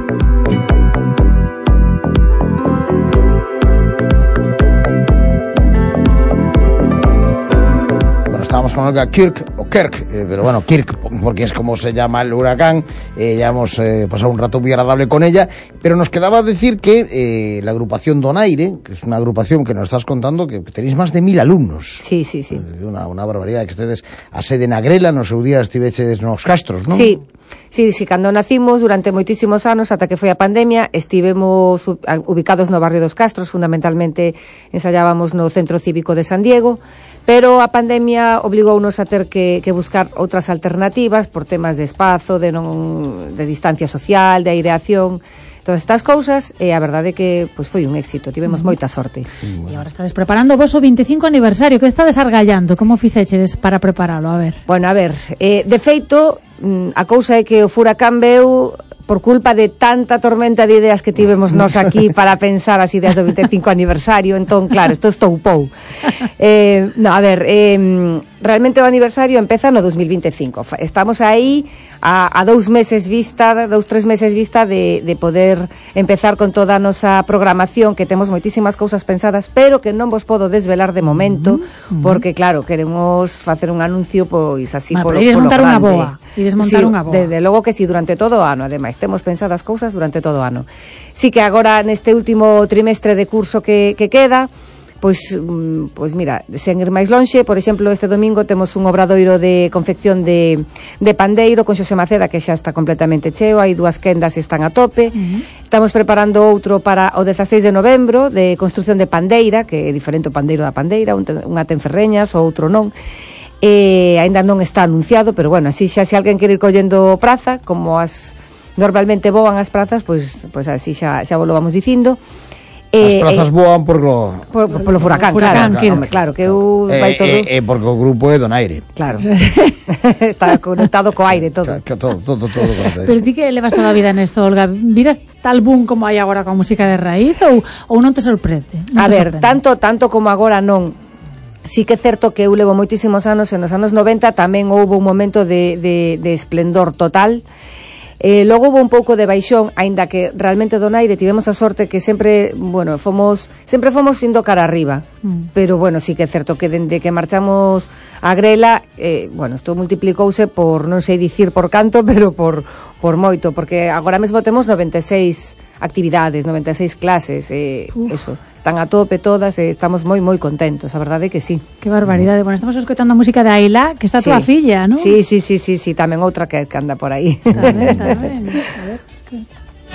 Bueno, estábamos con Olga Kirk, o Kirk, eh, pero bueno, Kirk, porque es como se llama el huracán. Eh, ya hemos eh, pasado un rato muy agradable con ella, pero nos quedaba decir que eh, la agrupación Donaire, que es una agrupación que nos estás contando, que tenéis más de mil alumnos. Sí, sí, sí. Eh, una, una barbaridad, que ustedes a sede en Agrela, no seu día estiveches nos Castros, non? Sí. Sí, sí, cando nacimos durante moitísimos anos ata que foi a pandemia, estivemos ubicados no barrio dos Castros, fundamentalmente ensayábamos no Centro Cívico de San Diego, pero a pandemia obligounos a ter que, que buscar outras alternativas por temas de espazo, de, non, de distancia social, de aireación, todas estas cousas, e a verdade é que pois foi un éxito, tivemos uh-huh. moita sorte. E agora estades preparando vos o veinticinco aniversario, que estades argallando, como fixeches para preparalo, a ver? Bueno, a ver, eh, de feito, a cousa é que o furacán veu por culpa de tanta tormenta de ideas que tivemos nós aquí para pensar as ideas do veinticinco aniversario, entón, claro, isto estoupou. Eh, no, a ver, eh, realmente o aniversario empeza no dos mil veinticinco. Estamos aí a, a dous meses vista, dous, tres meses vista de, de poder empezar con toda a nosa programación, que temos moitísimas cousas pensadas, pero que non vos podo desvelar de momento, uh-huh. porque, claro, queremos facer un anuncio, pois, así, Ma, polo, polo montar unha boa. E desmontar sí, unha boa. Desde logo que si, sí, durante todo o ano, ademais, temos pensadas cousas durante todo o ano. Sí que agora, neste último trimestre de curso que, que queda, pois, pois mira, sen ir máis lonxe, por exemplo, este domingo temos un obradoiro de confección de, de pandeiro con Xosé Maceda, que xa está completamente cheo, hai dúas quendas e están a tope. Uh-huh. Estamos preparando outro para o dezaseis de novembro, de construcción de pandeira, que é diferente o pandeiro da pandeira, un te, unha ten ferreñas, o outro non. E aínda non está anunciado, pero bueno, así xa se alguén quere ir collendo praza, como as normalmente voan as prazas, pois, pois así xa, xa vos lo vamos dicindo. As prazas eh, voan por lo... Por, por, polo furacán, furacán claro, que, hombre, claro, que eu eh, vai todo... Eh, eh, porque o grupo é Donaire. Claro. Está conectado co aire todo. Claro, todo, todo, todo. Pero ti que levas toda a vida nesto, Olga, viras tal boom como hai agora con música de raíz ou, ou non te sorprende? Non a te ver, sorprende? tanto tanto como agora non. Sí que é certo que eu levo moitísimos anos, en os anos noventa tamén houve un momento de, de, de esplendor total. Eh, logo houve un pouco de baixón, aínda que realmente Donaire tivemos a sorte que sempre, bueno, fomos sempre fomos indo cara arriba, mm. pero bueno, sí que é certo que dende que marchamos a Grela, eh, bueno, isto multiplicouse por, non sei dicir por canto, pero por, por moito, porque agora mesmo temos noventa e seis actividades, noventa e seis clases, eh, eso, están a tope todas e estamos moi moi contentos, a verdade é que sí. Que barbaridade. Bueno, estamos escoitando a música de Aila, que está sí. Tua filla, ¿no? Sí, sí, sí, sí, sí, tamén outra que, que anda por aí. Tamén, tamén. A ver, escoita.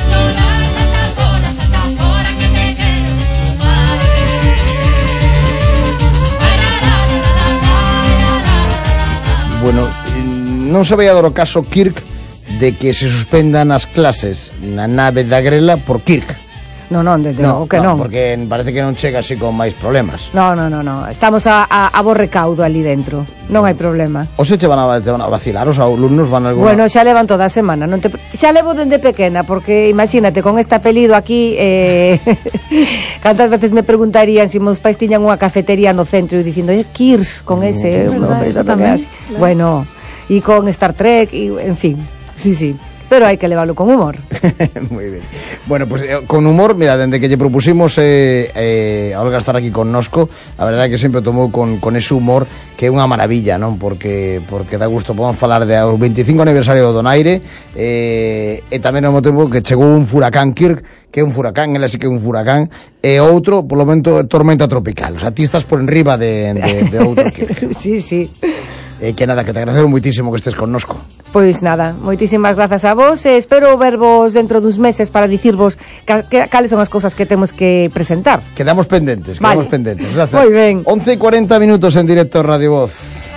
Bueno, non se vai a dar o caso Kirk de que se suspendan as clases na nave da Grela por Kirk. Non, non, desde No, logo que no, non. porque parece que non chega así con máis problemas. No, no, no, no. Estamos a, a, a bo recaudo ali dentro. Non hai problema. O se che van a, te van a vacilar, os alumnos van a alguna... Bueno, xa levan toda a semana, non te... xa levo dende pequena, porque imagínate, con este apelido aquí, eh... cantas veces me preguntarían se si meus pais tiñan unha cafetería no centro e dicindo, eh, Kirs, con ese... Mm, no, verdad, eso tamén, tamén, claro. Bueno, e con Star Trek, y, en fin, sí, sí. Pero hai que levarlo con humor. Muy bien. Bueno, pues eh, con humor, mira, dende que lle propusimos eh, eh, a Olga estar aquí connosco, a verdade é que sempre tomou con, con ese humor que é unha maravilla, non? Porque porque dá gusto, podemos falar de o veinticinco aniversario do Donaire, eh, e tamén ao mesmo tempo que chegou un furacán Kirk, que é un furacán, ela sí que é un furacán, e outro, polo momento, tormenta tropical. O sea, ti estás por enriba de, de, de outro Kirk. Sí, sí. Eh, que nada, que te agradecemos muitísimo que estés connosco. Pois nada, moitísimas grazas a vos e espero vervos dentro duns meses para dicirvos ca, que, cales son as cousas que temos que presentar. Quedamos pendentes, vale. quedamos pendentes. Gracias. Moi ben. once y cuarenta minutos en directo Radio Voz.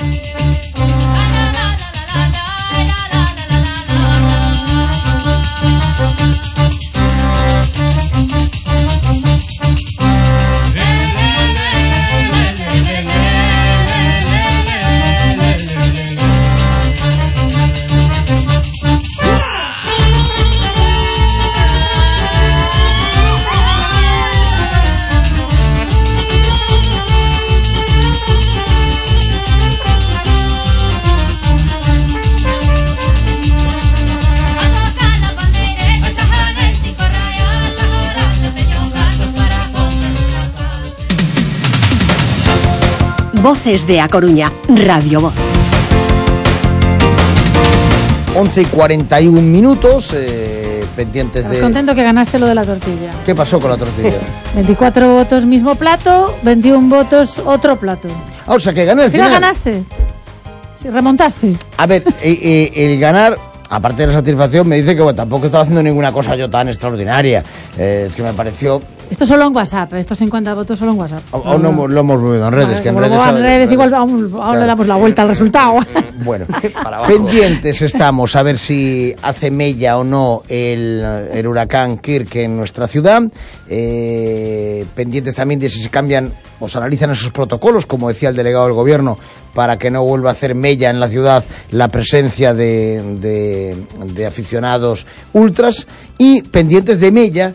Voces de A Coruña, Radio Voz. once y cuarenta y un minutos, eh, pendientes ¿Estás de... contento que ganaste lo de la tortilla? ¿Qué pasó con la tortilla? veinticuatro votos mismo plato, veintiún votos otro plato. Ah, o sea, que gané Al al final final. ganaste. Sí, remontaste. A ver, eh, eh, el ganar, aparte de la satisfacción, me dice que bueno, tampoco estaba haciendo ninguna cosa yo tan extraordinaria. Eh, es que me pareció... Esto solo en WhatsApp, estos cincuenta votos solo en WhatsApp. Aún no, hemos- lo hemos movido en redes, Ah, que en como redes... luego en sabe- redes igual aún, aún Claro. le damos la vuelta al resultado. Bueno, pendientes estamos a ver si hace mella o no el, el huracán Kirk en nuestra ciudad. Eh, pendientes también de si se cambian o se analizan esos protocolos, como decía el delegado del gobierno, para que no vuelva a hacer mella en la ciudad la presencia de, de, de aficionados ultras. Y pendientes de mella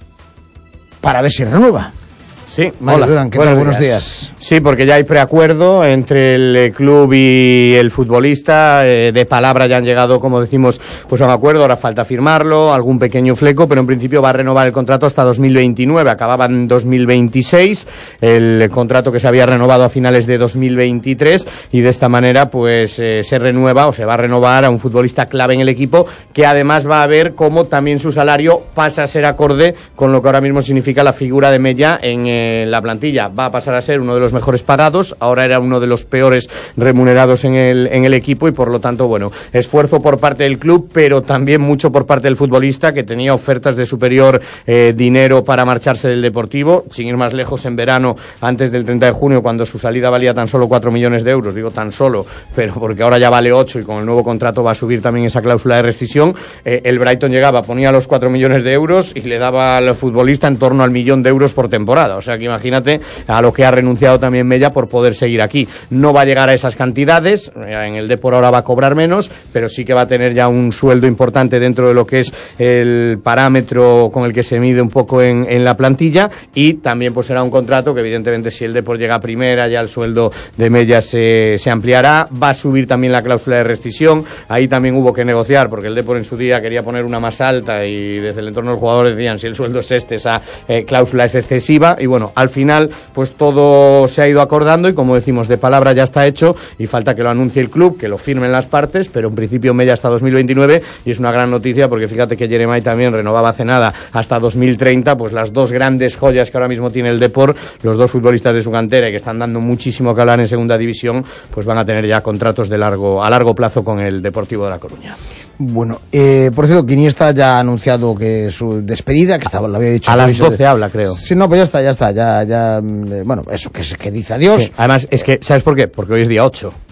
para ver si renueva. Sí, Mario hola, Durán, ¿qué tal? Buenos días. Sí, porque ya hay preacuerdo entre el eh, club y el futbolista, eh, de palabra ya han llegado, como decimos, pues a un acuerdo, ahora falta firmarlo, algún pequeño fleco, pero en principio va a renovar el contrato hasta dos mil veintinueve, acababa en dos mil veintiséis, el contrato que se había renovado a finales de dos mil veintitrés, y de esta manera pues eh, se renueva o se va a renovar a un futbolista clave en el equipo, que además va a ver cómo también su salario pasa a ser acorde con lo que ahora mismo significa la figura de Mella en eh, la plantilla. Va a pasar a ser uno de los mejores pagados, ahora era uno de los peores remunerados en el, en el equipo, y por lo tanto, bueno, esfuerzo por parte del club, pero también mucho por parte del futbolista, que tenía ofertas de superior eh, dinero para marcharse del Deportivo, sin ir más lejos, en verano, antes del treinta de junio, cuando su salida valía tan solo cuatro millones de euros, digo tan solo, pero porque ahora ya vale ocho, y con el nuevo contrato va a subir también esa cláusula de rescisión, eh, el Brighton llegaba, ponía los cuatro millones de euros y le daba al futbolista en torno al millón de euros por temporada. O sea que imagínate a lo que ha renunciado también Mella por poder seguir aquí. No va a llegar a esas cantidades, en el Depor ahora va a cobrar menos, pero sí que va a tener ya un sueldo importante dentro de lo que es el parámetro con el que se mide un poco en, en la plantilla, y también pues será un contrato que evidentemente, si el Depor llega a primera, ya el sueldo de Mella se, se ampliará. Va a subir también la cláusula de rescisión, ahí también hubo que negociar, porque el Depor en su día quería poner una más alta, y desde el entorno del jugador decían, si el sueldo es este, esa eh, cláusula es excesiva, y bueno, al final pues todo se ha ido acordando, y como decimos, de palabra ya está hecho, y falta que lo anuncie el club, que lo firmen las partes, pero en principio Mella hasta dos mil veintinueve, y es una gran noticia, porque fíjate que Jeremai también renovaba hace nada hasta dos mil treinta, pues las dos grandes joyas que ahora mismo tiene el Depor, los dos futbolistas de su cantera, y que están dando muchísimo que hablar en segunda división, pues van a tener ya contratos de largo a largo plazo con el Deportivo de La Coruña. Bueno, eh, por cierto, Iniesta ya ha anunciado que su despedida, que estaba, lo había dicho. A las Luis, doce eh, habla, creo. Sí, no, pues ya está, ya está, ya, ya, eh, bueno, eso, que, que dice adiós. Sí, además, es que, ¿sabes por qué? Porque hoy es día ocho.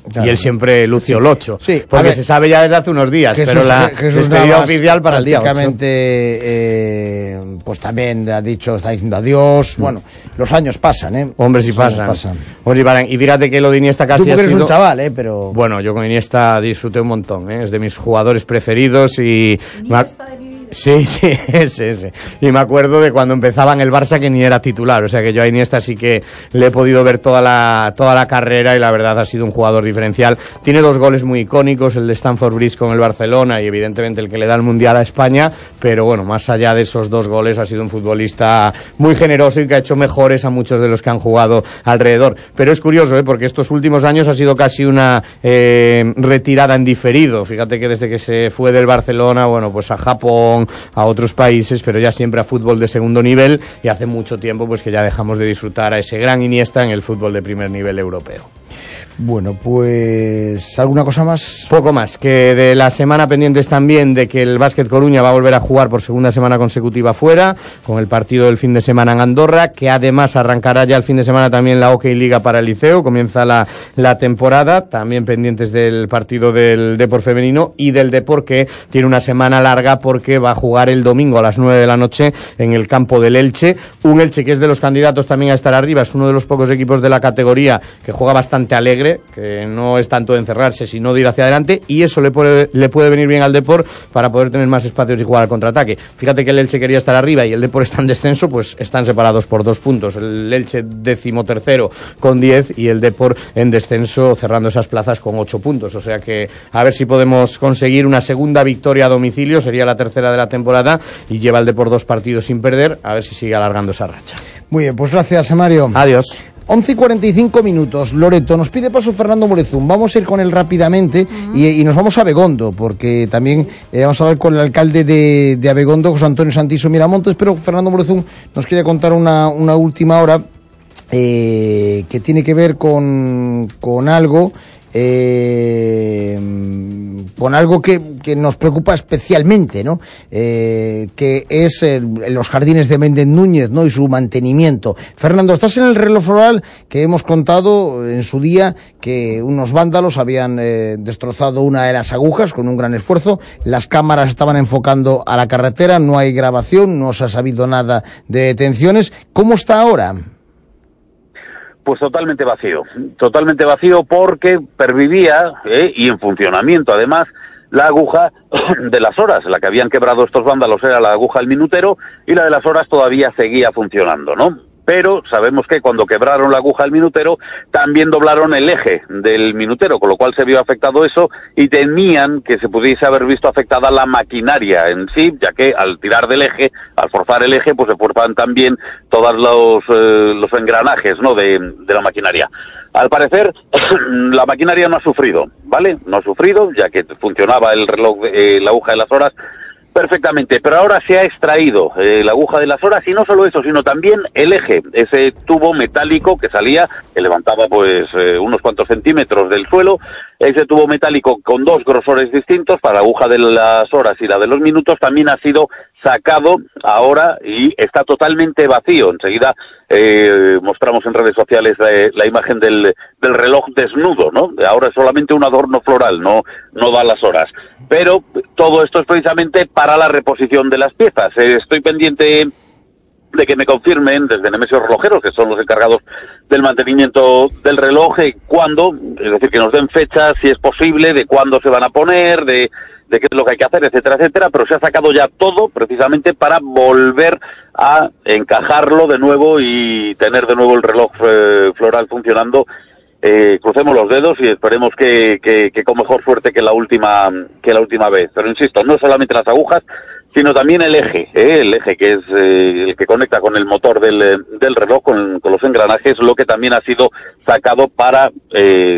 Claro, y él siempre lució el ocho, sí, porque ver, se sabe ya desde hace unos días, Jesús, pero la Jesús despedida Navas oficial para el día ocho. Prácticamente, eh, pues también ha dicho, está diciendo adiós. Mm. Bueno, los años pasan, ¿eh? Hombre, si pasan. pasan. Hombre, y fíjate que lo de Iniesta casi Tú porque ha eres sido... un chaval, ¿eh? Pero... Bueno, yo con Iniesta disfruté un montón, ¿eh? Es de mis jugadores preferidos y... Iniesta de mi vida. Sí, sí, ese, ese. Y me acuerdo de cuando empezaba en el Barça que ni era titular, o sea que yo a Iniesta sí que le he podido ver toda la, toda la carrera y la verdad ha sido un jugador diferencial. Tiene dos goles muy icónicos, el de Stamford Bridge con el Barcelona y evidentemente el que le da el Mundial a España, pero bueno, más allá de esos dos goles ha sido un futbolista muy generoso y que ha hecho mejores a muchos de los que han jugado alrededor. Pero es curioso, ¿eh? Porque estos últimos años ha sido casi una eh, retirada en diferido. Fíjate que desde que se fue del Barcelona, bueno, pues a Japón, a otros países, pero ya siempre a fútbol de segundo nivel, y hace mucho tiempo pues que ya dejamos de disfrutar a ese gran Iniesta en el fútbol de primer nivel europeo. Bueno, pues ¿alguna cosa más? Poco más, que de la semana pendientes también de que el Básquet Coruña va a volver a jugar por segunda semana consecutiva fuera, con el partido del fin de semana en Andorra, que además arrancará ya el fin de semana también la Hockey Liga para el Liceo, comienza la, la temporada, también pendientes del partido del Depor femenino y del Depor, que tiene una semana larga porque va a jugar el domingo a las nueve de la noche en el campo del Elche, un Elche que es de los candidatos también a estar arriba, es uno de los pocos equipos de la categoría que juega bastante alegre, que no es tanto de encerrarse sino de ir hacia adelante, y eso le puede, le puede venir bien al Depor para poder tener más espacios y jugar al contraataque. Fíjate que el Elche quería estar arriba y el Depor está en descenso, pues están separados por dos puntos, el Elche decimotercero con diez y el Depor en descenso cerrando esas plazas con ocho puntos, o sea que a ver si podemos conseguir una segunda victoria a domicilio, sería la tercera de la temporada y lleva el Depor dos partidos sin perder, a ver si sigue alargando esa racha. Muy bien, pues gracias, Mario. Adiós. once y cuarenta y cinco minutos, Loreto, nos pide paso Fernando Morezún, vamos a ir con él rápidamente uh-huh. y, y nos vamos a Abegondo, porque también eh, vamos a hablar con el alcalde de, de Abegondo, José Antonio Santiso Miramontes, pero Fernando Morezún nos quiere contar una, una última hora eh, que tiene que ver con, con algo... Eh, con algo que, que nos preocupa especialmente, ¿no? Eh, que es el, los jardines de Méndez Núñez, ¿no? Y su mantenimiento. Fernando, estás en el reloj floral que hemos contado en su día que unos vándalos habían eh, destrozado una de las agujas con un gran esfuerzo. Las cámaras estaban enfocando a la carretera, no hay grabación, no se ha sabido nada de detenciones. ¿Cómo está ahora? Pues totalmente vacío, totalmente vacío porque pervivía, eh, y en funcionamiento además, la aguja de las horas. La que habían quebrado estos vándalos era la aguja del minutero y la de las horas todavía seguía funcionando, ¿no? Pero sabemos que cuando quebraron la aguja del minutero también doblaron el eje del minutero, con lo cual se vio afectado eso y temían que se pudiese haber visto afectada la maquinaria en sí, ya que al tirar del eje, al forzar el eje, pues se forzan también todos los, eh, los engranajes, ¿no?, de, de la maquinaria. Al parecer, la maquinaria no ha sufrido, ¿vale? No ha sufrido, ya que funcionaba el reloj, eh, la aguja de las horas, perfectamente, pero ahora se ha extraído eh, la aguja de las horas y no solo eso, sino también el eje, ese tubo metálico que salía, que levantaba pues eh, unos cuantos centímetros del suelo, ese tubo metálico con dos grosores distintos para la aguja de las horas y la de los minutos también ha sido sacado ahora y está totalmente vacío. Enseguida eh, mostramos en redes sociales la, la imagen del, del reloj desnudo, ¿no? Ahora es solamente un adorno floral, no, no da las horas. Pero todo esto es precisamente para la reposición de las piezas. Eh, estoy pendiente de que me confirmen desde Nemesio Relojeros, que son los encargados del mantenimiento del reloj, eh, cuándo, es decir, que nos den fechas, si es posible, de cuándo se van a poner, de, de qué es lo que hay que hacer, etcétera, etcétera, pero se ha sacado ya todo precisamente para volver a encajarlo de nuevo y tener de nuevo el reloj eh, floral funcionando. Eh, crucemos los dedos y esperemos que, que, que con mejor suerte que la última que la última vez. Pero insisto, no solamente las agujas, sino también el eje, ¿eh? el eje que es eh, el que conecta con el motor del, del reloj, con, con los engranajes, lo que también ha sido sacado para eh,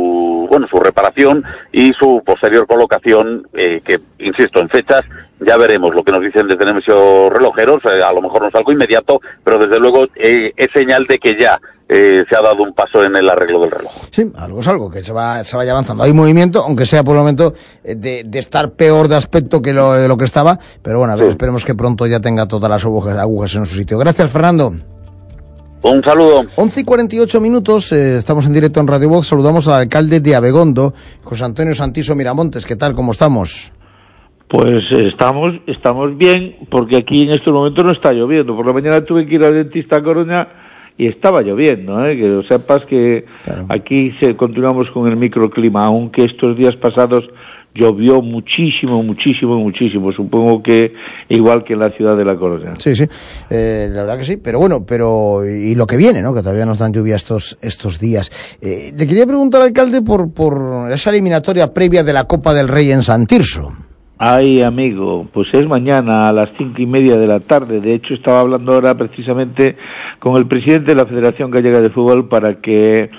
su bueno su reparación y su posterior colocación, eh, que, insisto, en fechas ya veremos lo que nos dicen desde Nemesio Relojeros, eh, a lo mejor no es algo inmediato, pero desde luego eh, es señal de que ya Eh, se ha dado un paso en el arreglo del reloj. Sí, algo es algo, que se va se vaya avanzando. Hay movimiento, aunque sea por el momento de, de estar peor de aspecto que lo, de lo que estaba, pero bueno, a ver, sí. Esperemos que pronto ya tenga todas las agujas, agujas en su sitio. Gracias, Fernando. Un saludo. once y cuarenta y ocho minutos, eh, estamos en directo en Radio Voz. Saludamos al alcalde de Abegondo, José Antonio Santiso Miramontes. ¿Qué tal? ¿Cómo estamos? Pues estamos estamos bien, porque aquí en estos momentos no está lloviendo. Por la mañana tuve que ir al dentista a Coruña y estaba lloviendo, ¿eh? Que lo sepas que claro. Aquí se, continuamos con el microclima, aunque estos días pasados llovió muchísimo, muchísimo, muchísimo. Supongo que igual que en la ciudad de La Coruña. Sí, sí, eh, la verdad que sí. Pero bueno, pero y lo que viene, ¿no? Que todavía nos dan lluvia estos estos días. Eh, le quería preguntar al alcalde por por esa eliminatoria previa de la Copa del Rey en San Tirso. Ay, amigo, pues es mañana a las cinco y media de la tarde. De hecho, estaba hablando ahora precisamente con el presidente de la Federación Gallega de Fútbol para que,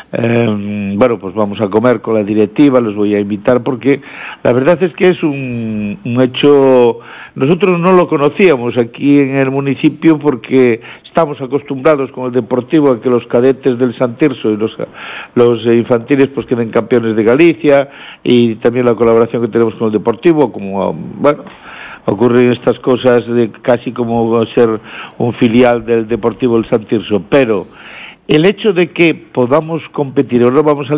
eh, bueno, pues vamos a comer con la directiva, los voy a invitar, porque la verdad es que es un, un hecho, nosotros no lo conocíamos aquí en el municipio porque estamos acostumbrados con el Deportivo a que los cadetes del San Tirso y los, los infantiles pues queden campeones de Galicia, y también la colaboración que tenemos con el Deportivo, como, bueno, ocurren estas cosas de casi como ser un filial del Deportivo del San Tirso, pero el hecho de que podamos competir, ahora vamos a,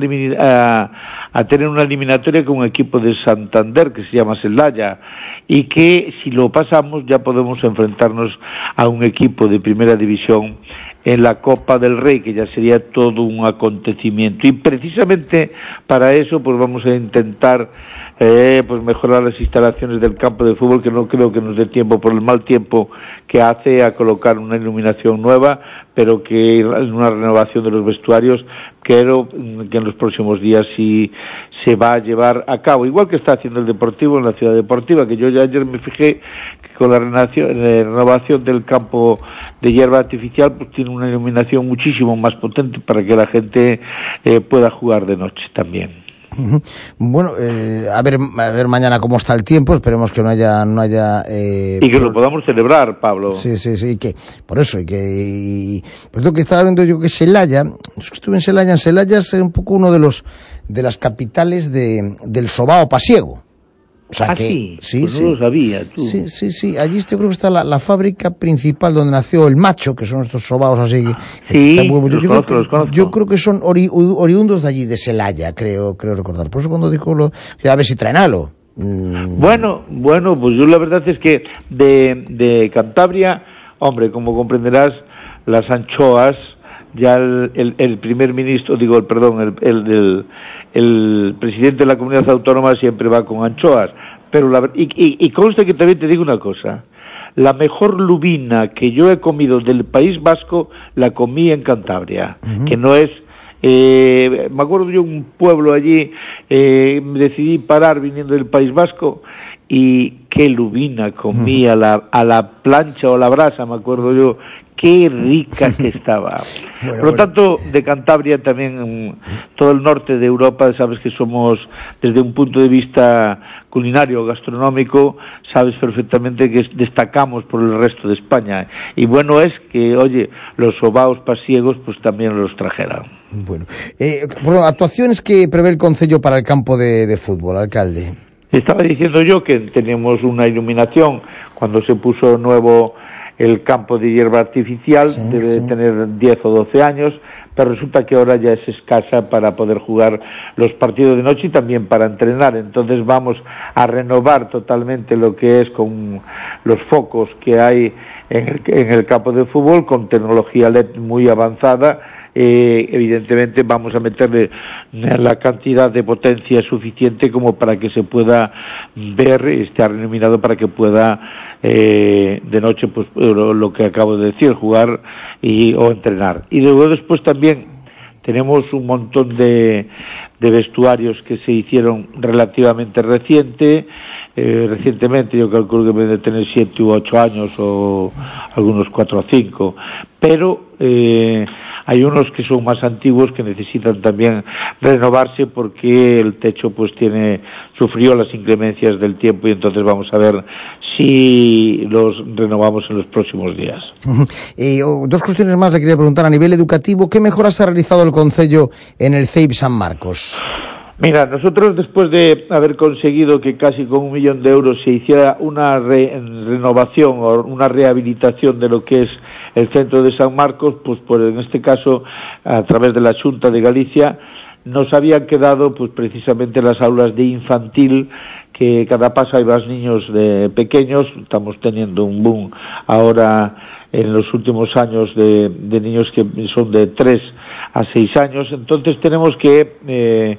a, a tener una eliminatoria con un equipo de Santander que se llama Celaya, y que si lo pasamos ya podemos enfrentarnos a un equipo de primera división en la Copa del Rey, que ya sería todo un acontecimiento, y precisamente para eso pues vamos a intentar Eh, pues mejorar las instalaciones del campo de fútbol, que no creo que nos dé tiempo por el mal tiempo que hace, a colocar una iluminación nueva, pero que es una renovación de los vestuarios, creo que en los próximos días sí se va a llevar a cabo, igual que está haciendo el Deportivo en la Ciudad Deportiva, que yo ya ayer me fijé que con la renovación, la renovación del campo de hierba artificial pues tiene una iluminación muchísimo más potente para que la gente eh, pueda jugar de noche también. Bueno, eh, a ver a ver mañana cómo está el tiempo, esperemos que no haya no haya eh, y que lo podamos celebrar, Pablo. Sí, sí, sí, que por eso y que y, pues lo que estaba viendo yo que Celaya, estuve en Celaya, en Celaya es un poco uno de los de las capitales de del sobao pasiego. O sea ah, que sí, sí, pues sí, no lo sabía tú. Sí, sí, sí, allí yo creo que está la, la fábrica principal donde nació el macho, que son estos sobaos así. Sí, está muy, yo, los yo, conozco, creo que, los conozco. yo creo que son ori, oriundos de allí, de Celaya, creo creo recordar. Por eso cuando dijo lo, a ver si traen algo. Mm. Bueno, bueno, pues yo la verdad es que de, de Cantabria, hombre, como comprenderás, las anchoas, ya el, el, el primer ministro, digo, el perdón, el, el, el, el presidente de la comunidad autónoma siempre va con anchoas, pero la, y, y, y consta que también te digo una cosa, la mejor lubina que yo he comido del País Vasco la comí en Cantabria, uh-huh. que no es, eh, me acuerdo yo un pueblo allí, eh, decidí parar viniendo del País Vasco, y qué lubina comí uh-huh. a la, a la plancha o la brasa, me acuerdo yo, qué rica que estaba. Bueno, Por lo bueno. tanto, de Cantabria también, todo el norte de Europa, sabes que somos, desde un punto de vista culinario, gastronómico, sabes perfectamente que destacamos por el resto de España. Y bueno es que, oye, los sobaos pasiegos, pues también los trajeran. Bueno, eh, bueno, actuaciones que prevé el Concello para el campo de, de fútbol, alcalde. Estaba diciendo yo que teníamos una iluminación cuando se puso nuevo el campo de hierba artificial, sí, debe sí. tener diez o doce años, pero resulta que ahora ya es escasa para poder jugar los partidos de noche y también para entrenar. Entonces vamos a renovar totalmente lo que es con los focos que hay en el, en el campo de fútbol, con tecnología L E D muy avanzada. Eh, evidentemente vamos a meterle la cantidad de potencia suficiente como para que se pueda ver, estar iluminado para que pueda eh, de noche, pues lo, lo que acabo de decir, jugar y o entrenar. Y luego después también tenemos un montón de, de vestuarios que se hicieron relativamente reciente, eh, recientemente, yo calculo que deben de tener siete u ocho años o algunos cuatro o cinco, pero eh, hay unos que son más antiguos que necesitan también renovarse porque el techo pues tiene sufrió las inclemencias del tiempo y entonces vamos a ver si los renovamos en los próximos días. Uh-huh. Eh, dos cuestiones más le quería preguntar a nivel educativo. ¿Qué mejoras ha realizado el Concello en el C E I P San Marcos? Mira, nosotros después de haber conseguido que casi con un millón de euros se hiciera una re, renovación o una rehabilitación de lo que es el centro de San Marcos, pues por en este caso a través de la Xunta de Galicia nos habían quedado pues precisamente las aulas de infantil, que cada paso hay más niños de pequeños, estamos teniendo un boom ahora en los últimos años de, de niños que son de tres a seis años, entonces tenemos que eh,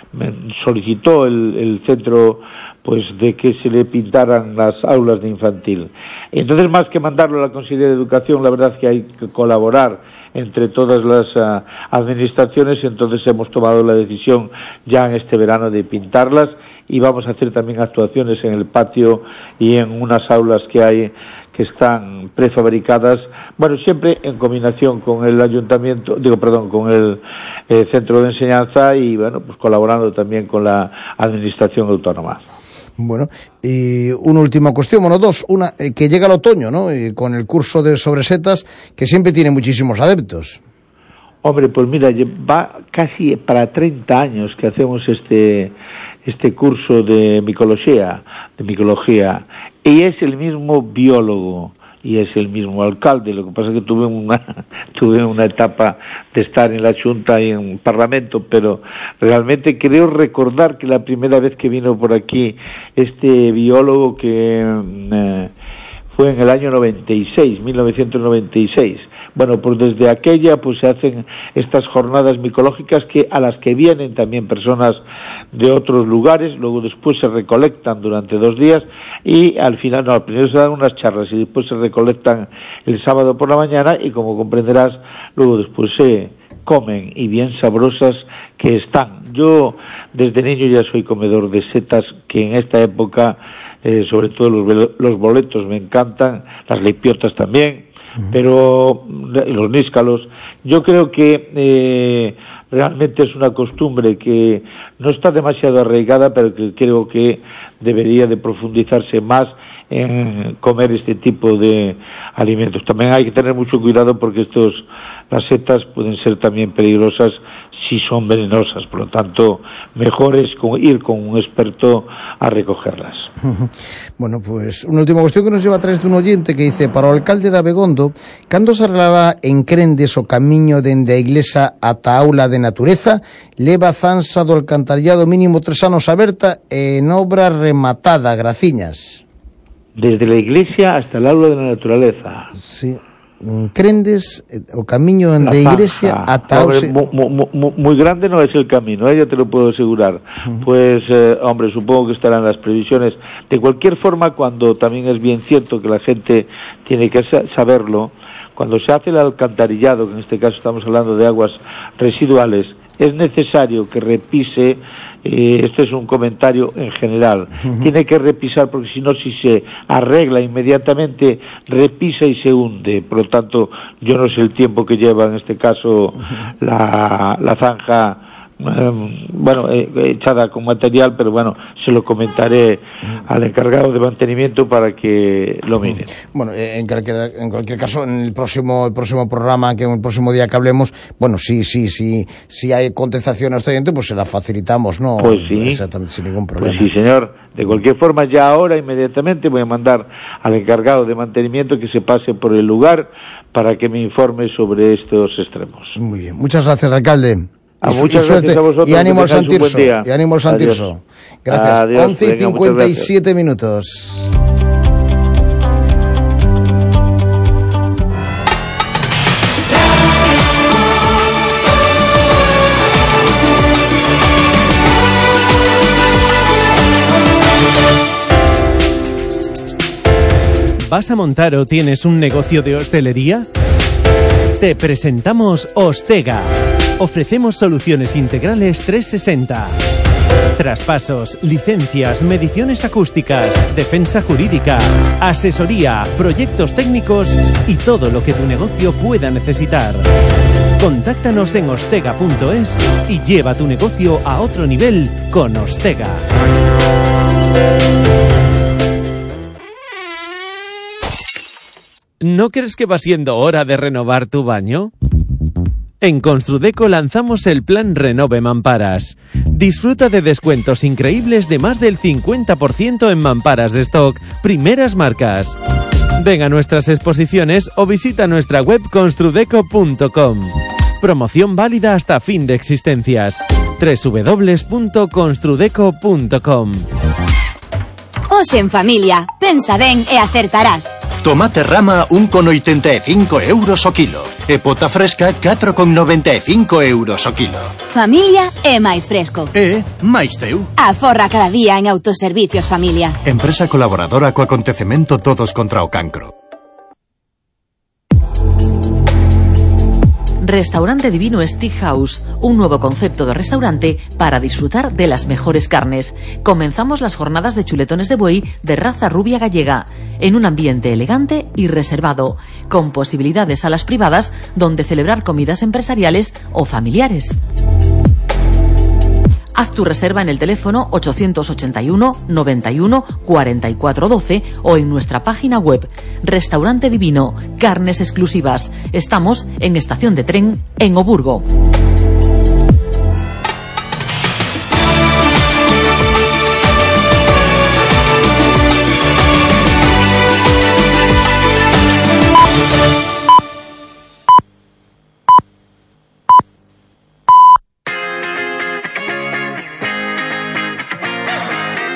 solicitó el, el centro pues de que se le pintaran las aulas de infantil. Entonces, más que mandarlo a la Consejería de Educación, la verdad es que hay que colaborar entre todas las uh, administraciones, entonces hemos tomado la decisión ya en este verano de pintarlas y vamos a hacer también actuaciones en el patio y en unas aulas que hay que están prefabricadas, bueno, siempre en combinación con el ayuntamiento, digo, perdón, con el eh, centro de enseñanza y, bueno, pues colaborando también con la administración autónoma. Bueno, y una última cuestión, bueno, dos, una, eh, que llega el otoño, ¿no?, y con el curso de sobresetas, que siempre tiene muchísimos adeptos. Hombre, pues mira, va casi para treinta años que hacemos este este curso de micología, de micología, y es el mismo biólogo y es el mismo alcalde. Lo que pasa es que tuve una tuve una etapa de estar en la Xunta y en el Parlamento, pero realmente creo recordar que la primera vez que vino por aquí este biólogo que eh, fue en el año noventa y seis, mil novecientos noventa y seis. Bueno, pues desde aquella pues se hacen estas jornadas micológicas que a las que vienen también personas de otros lugares, luego después se recolectan durante dos días y al final, no, al primero se dan unas charlas y después se recolectan el sábado por la mañana y como comprenderás, luego después se comen y bien sabrosas que están. Yo desde niño ya soy comedor de setas que en esta época Eh, sobre todo los, los boletos me encantan, las leipiotas también, uh-huh. pero los níscalos, yo creo que eh, realmente es una costumbre que no está demasiado arraigada, pero que creo que debería de profundizarse más en comer este tipo de alimentos. También hay que tener mucho cuidado porque estos las setas pueden ser también peligrosas si son venenosas, por lo tanto mejor es con, ir con un experto a recogerlas. Bueno, pues una última cuestión que nos lleva a través de un oyente que dice: para o alcalde de Abegondo, cando se arreglará en Crendes o camiño dende a iglesia ata a aula de natureza? Leva zansa do alcantarillado mínimo tres anos aberta e en obra rematada, graciñas. Desde la iglesia hasta el aula de la naturaleza. Sí. Crendes, o camiño de iglesia ata... Hombre, muy, muy, muy grande no es el camino, ¿eh? Ya te lo puedo asegurar. Uh-huh. Pues, eh, hombre, supongo que estarán las previsiones. De cualquier forma, cuando también es bien cierto que la gente tiene que saberlo, cuando se hace el alcantarillado, que en este caso estamos hablando de aguas residuales, es necesario que repise, eh, este es un comentario en general, uh-huh. tiene que repisar porque si no, si se arregla inmediatamente, repisa y se hunde. Por lo tanto, yo no sé el tiempo que lleva en este caso uh-huh. la, la zanja, eh, bueno, eh, echada con material, pero bueno, se lo comentaré al encargado de mantenimiento para que lo miren. Bueno, en cualquier, en cualquier caso, en el próximo el próximo programa, que en el próximo día que hablemos, bueno, sí, sí, sí, si hay contestación a este oyente, pues se la facilitamos, ¿no? Pues sí. Exactamente, sin ningún problema. Pues sí, señor. De cualquier forma, ya ahora, inmediatamente, voy a mandar al encargado de mantenimiento que se pase por el lugar para que me informe sobre estos extremos. Muy bien. Muchas gracias, alcalde. A y, muchas y gracias a vosotros. Y ánimo al Santirso. Y ánimo al Santirso. Gracias. Adiós, once y cincuenta y siete minutos. ¿Vas a montar o tienes un negocio de hostelería? Te presentamos Ostega. Ofrecemos soluciones integrales trescientos sesenta. Traspasos, licencias, mediciones acústicas, defensa jurídica, asesoría, proyectos técnicos y todo lo que tu negocio pueda necesitar. Contáctanos en ostega punto es y lleva tu negocio a otro nivel con Ostega. ¿No crees que va siendo hora de renovar tu baño? En Construdeco lanzamos el plan Renove Mamparas. Disfruta de descuentos increíbles de más del cincuenta por ciento en mamparas de stock, primeras marcas. Ven a nuestras exposiciones o visita nuestra web construdeco punto com. Promoción válida hasta fin de existencias. doble u doble u doble u punto construdeco punto com. Hoxe en familia, pensa ben e acertarás. Tomate rama un con oitenta e cinco euros o kilo. E pota fresca catro con noventa e cinco euros o kilo. Familia é máis fresco. E máis teu. Aforra cada día en Autoservicios Familia. Empresa colaboradora co acontecemento Todos contra o Cancro. Restaurante Divino Steakhouse, un nuevo concepto de restaurante para disfrutar de las mejores carnes. Comenzamos las jornadas de chuletones de buey de raza rubia gallega, en un ambiente elegante y reservado, con posibilidades a las privadas donde celebrar comidas empresariales o familiares. Haz tu reserva en el teléfono ochocientos ochenta y uno, noventa y uno, cuarenta y cuatro doce o en nuestra página web. Restaurante Divino, carnes exclusivas. Estamos en Estación de Tren, en Oburgo.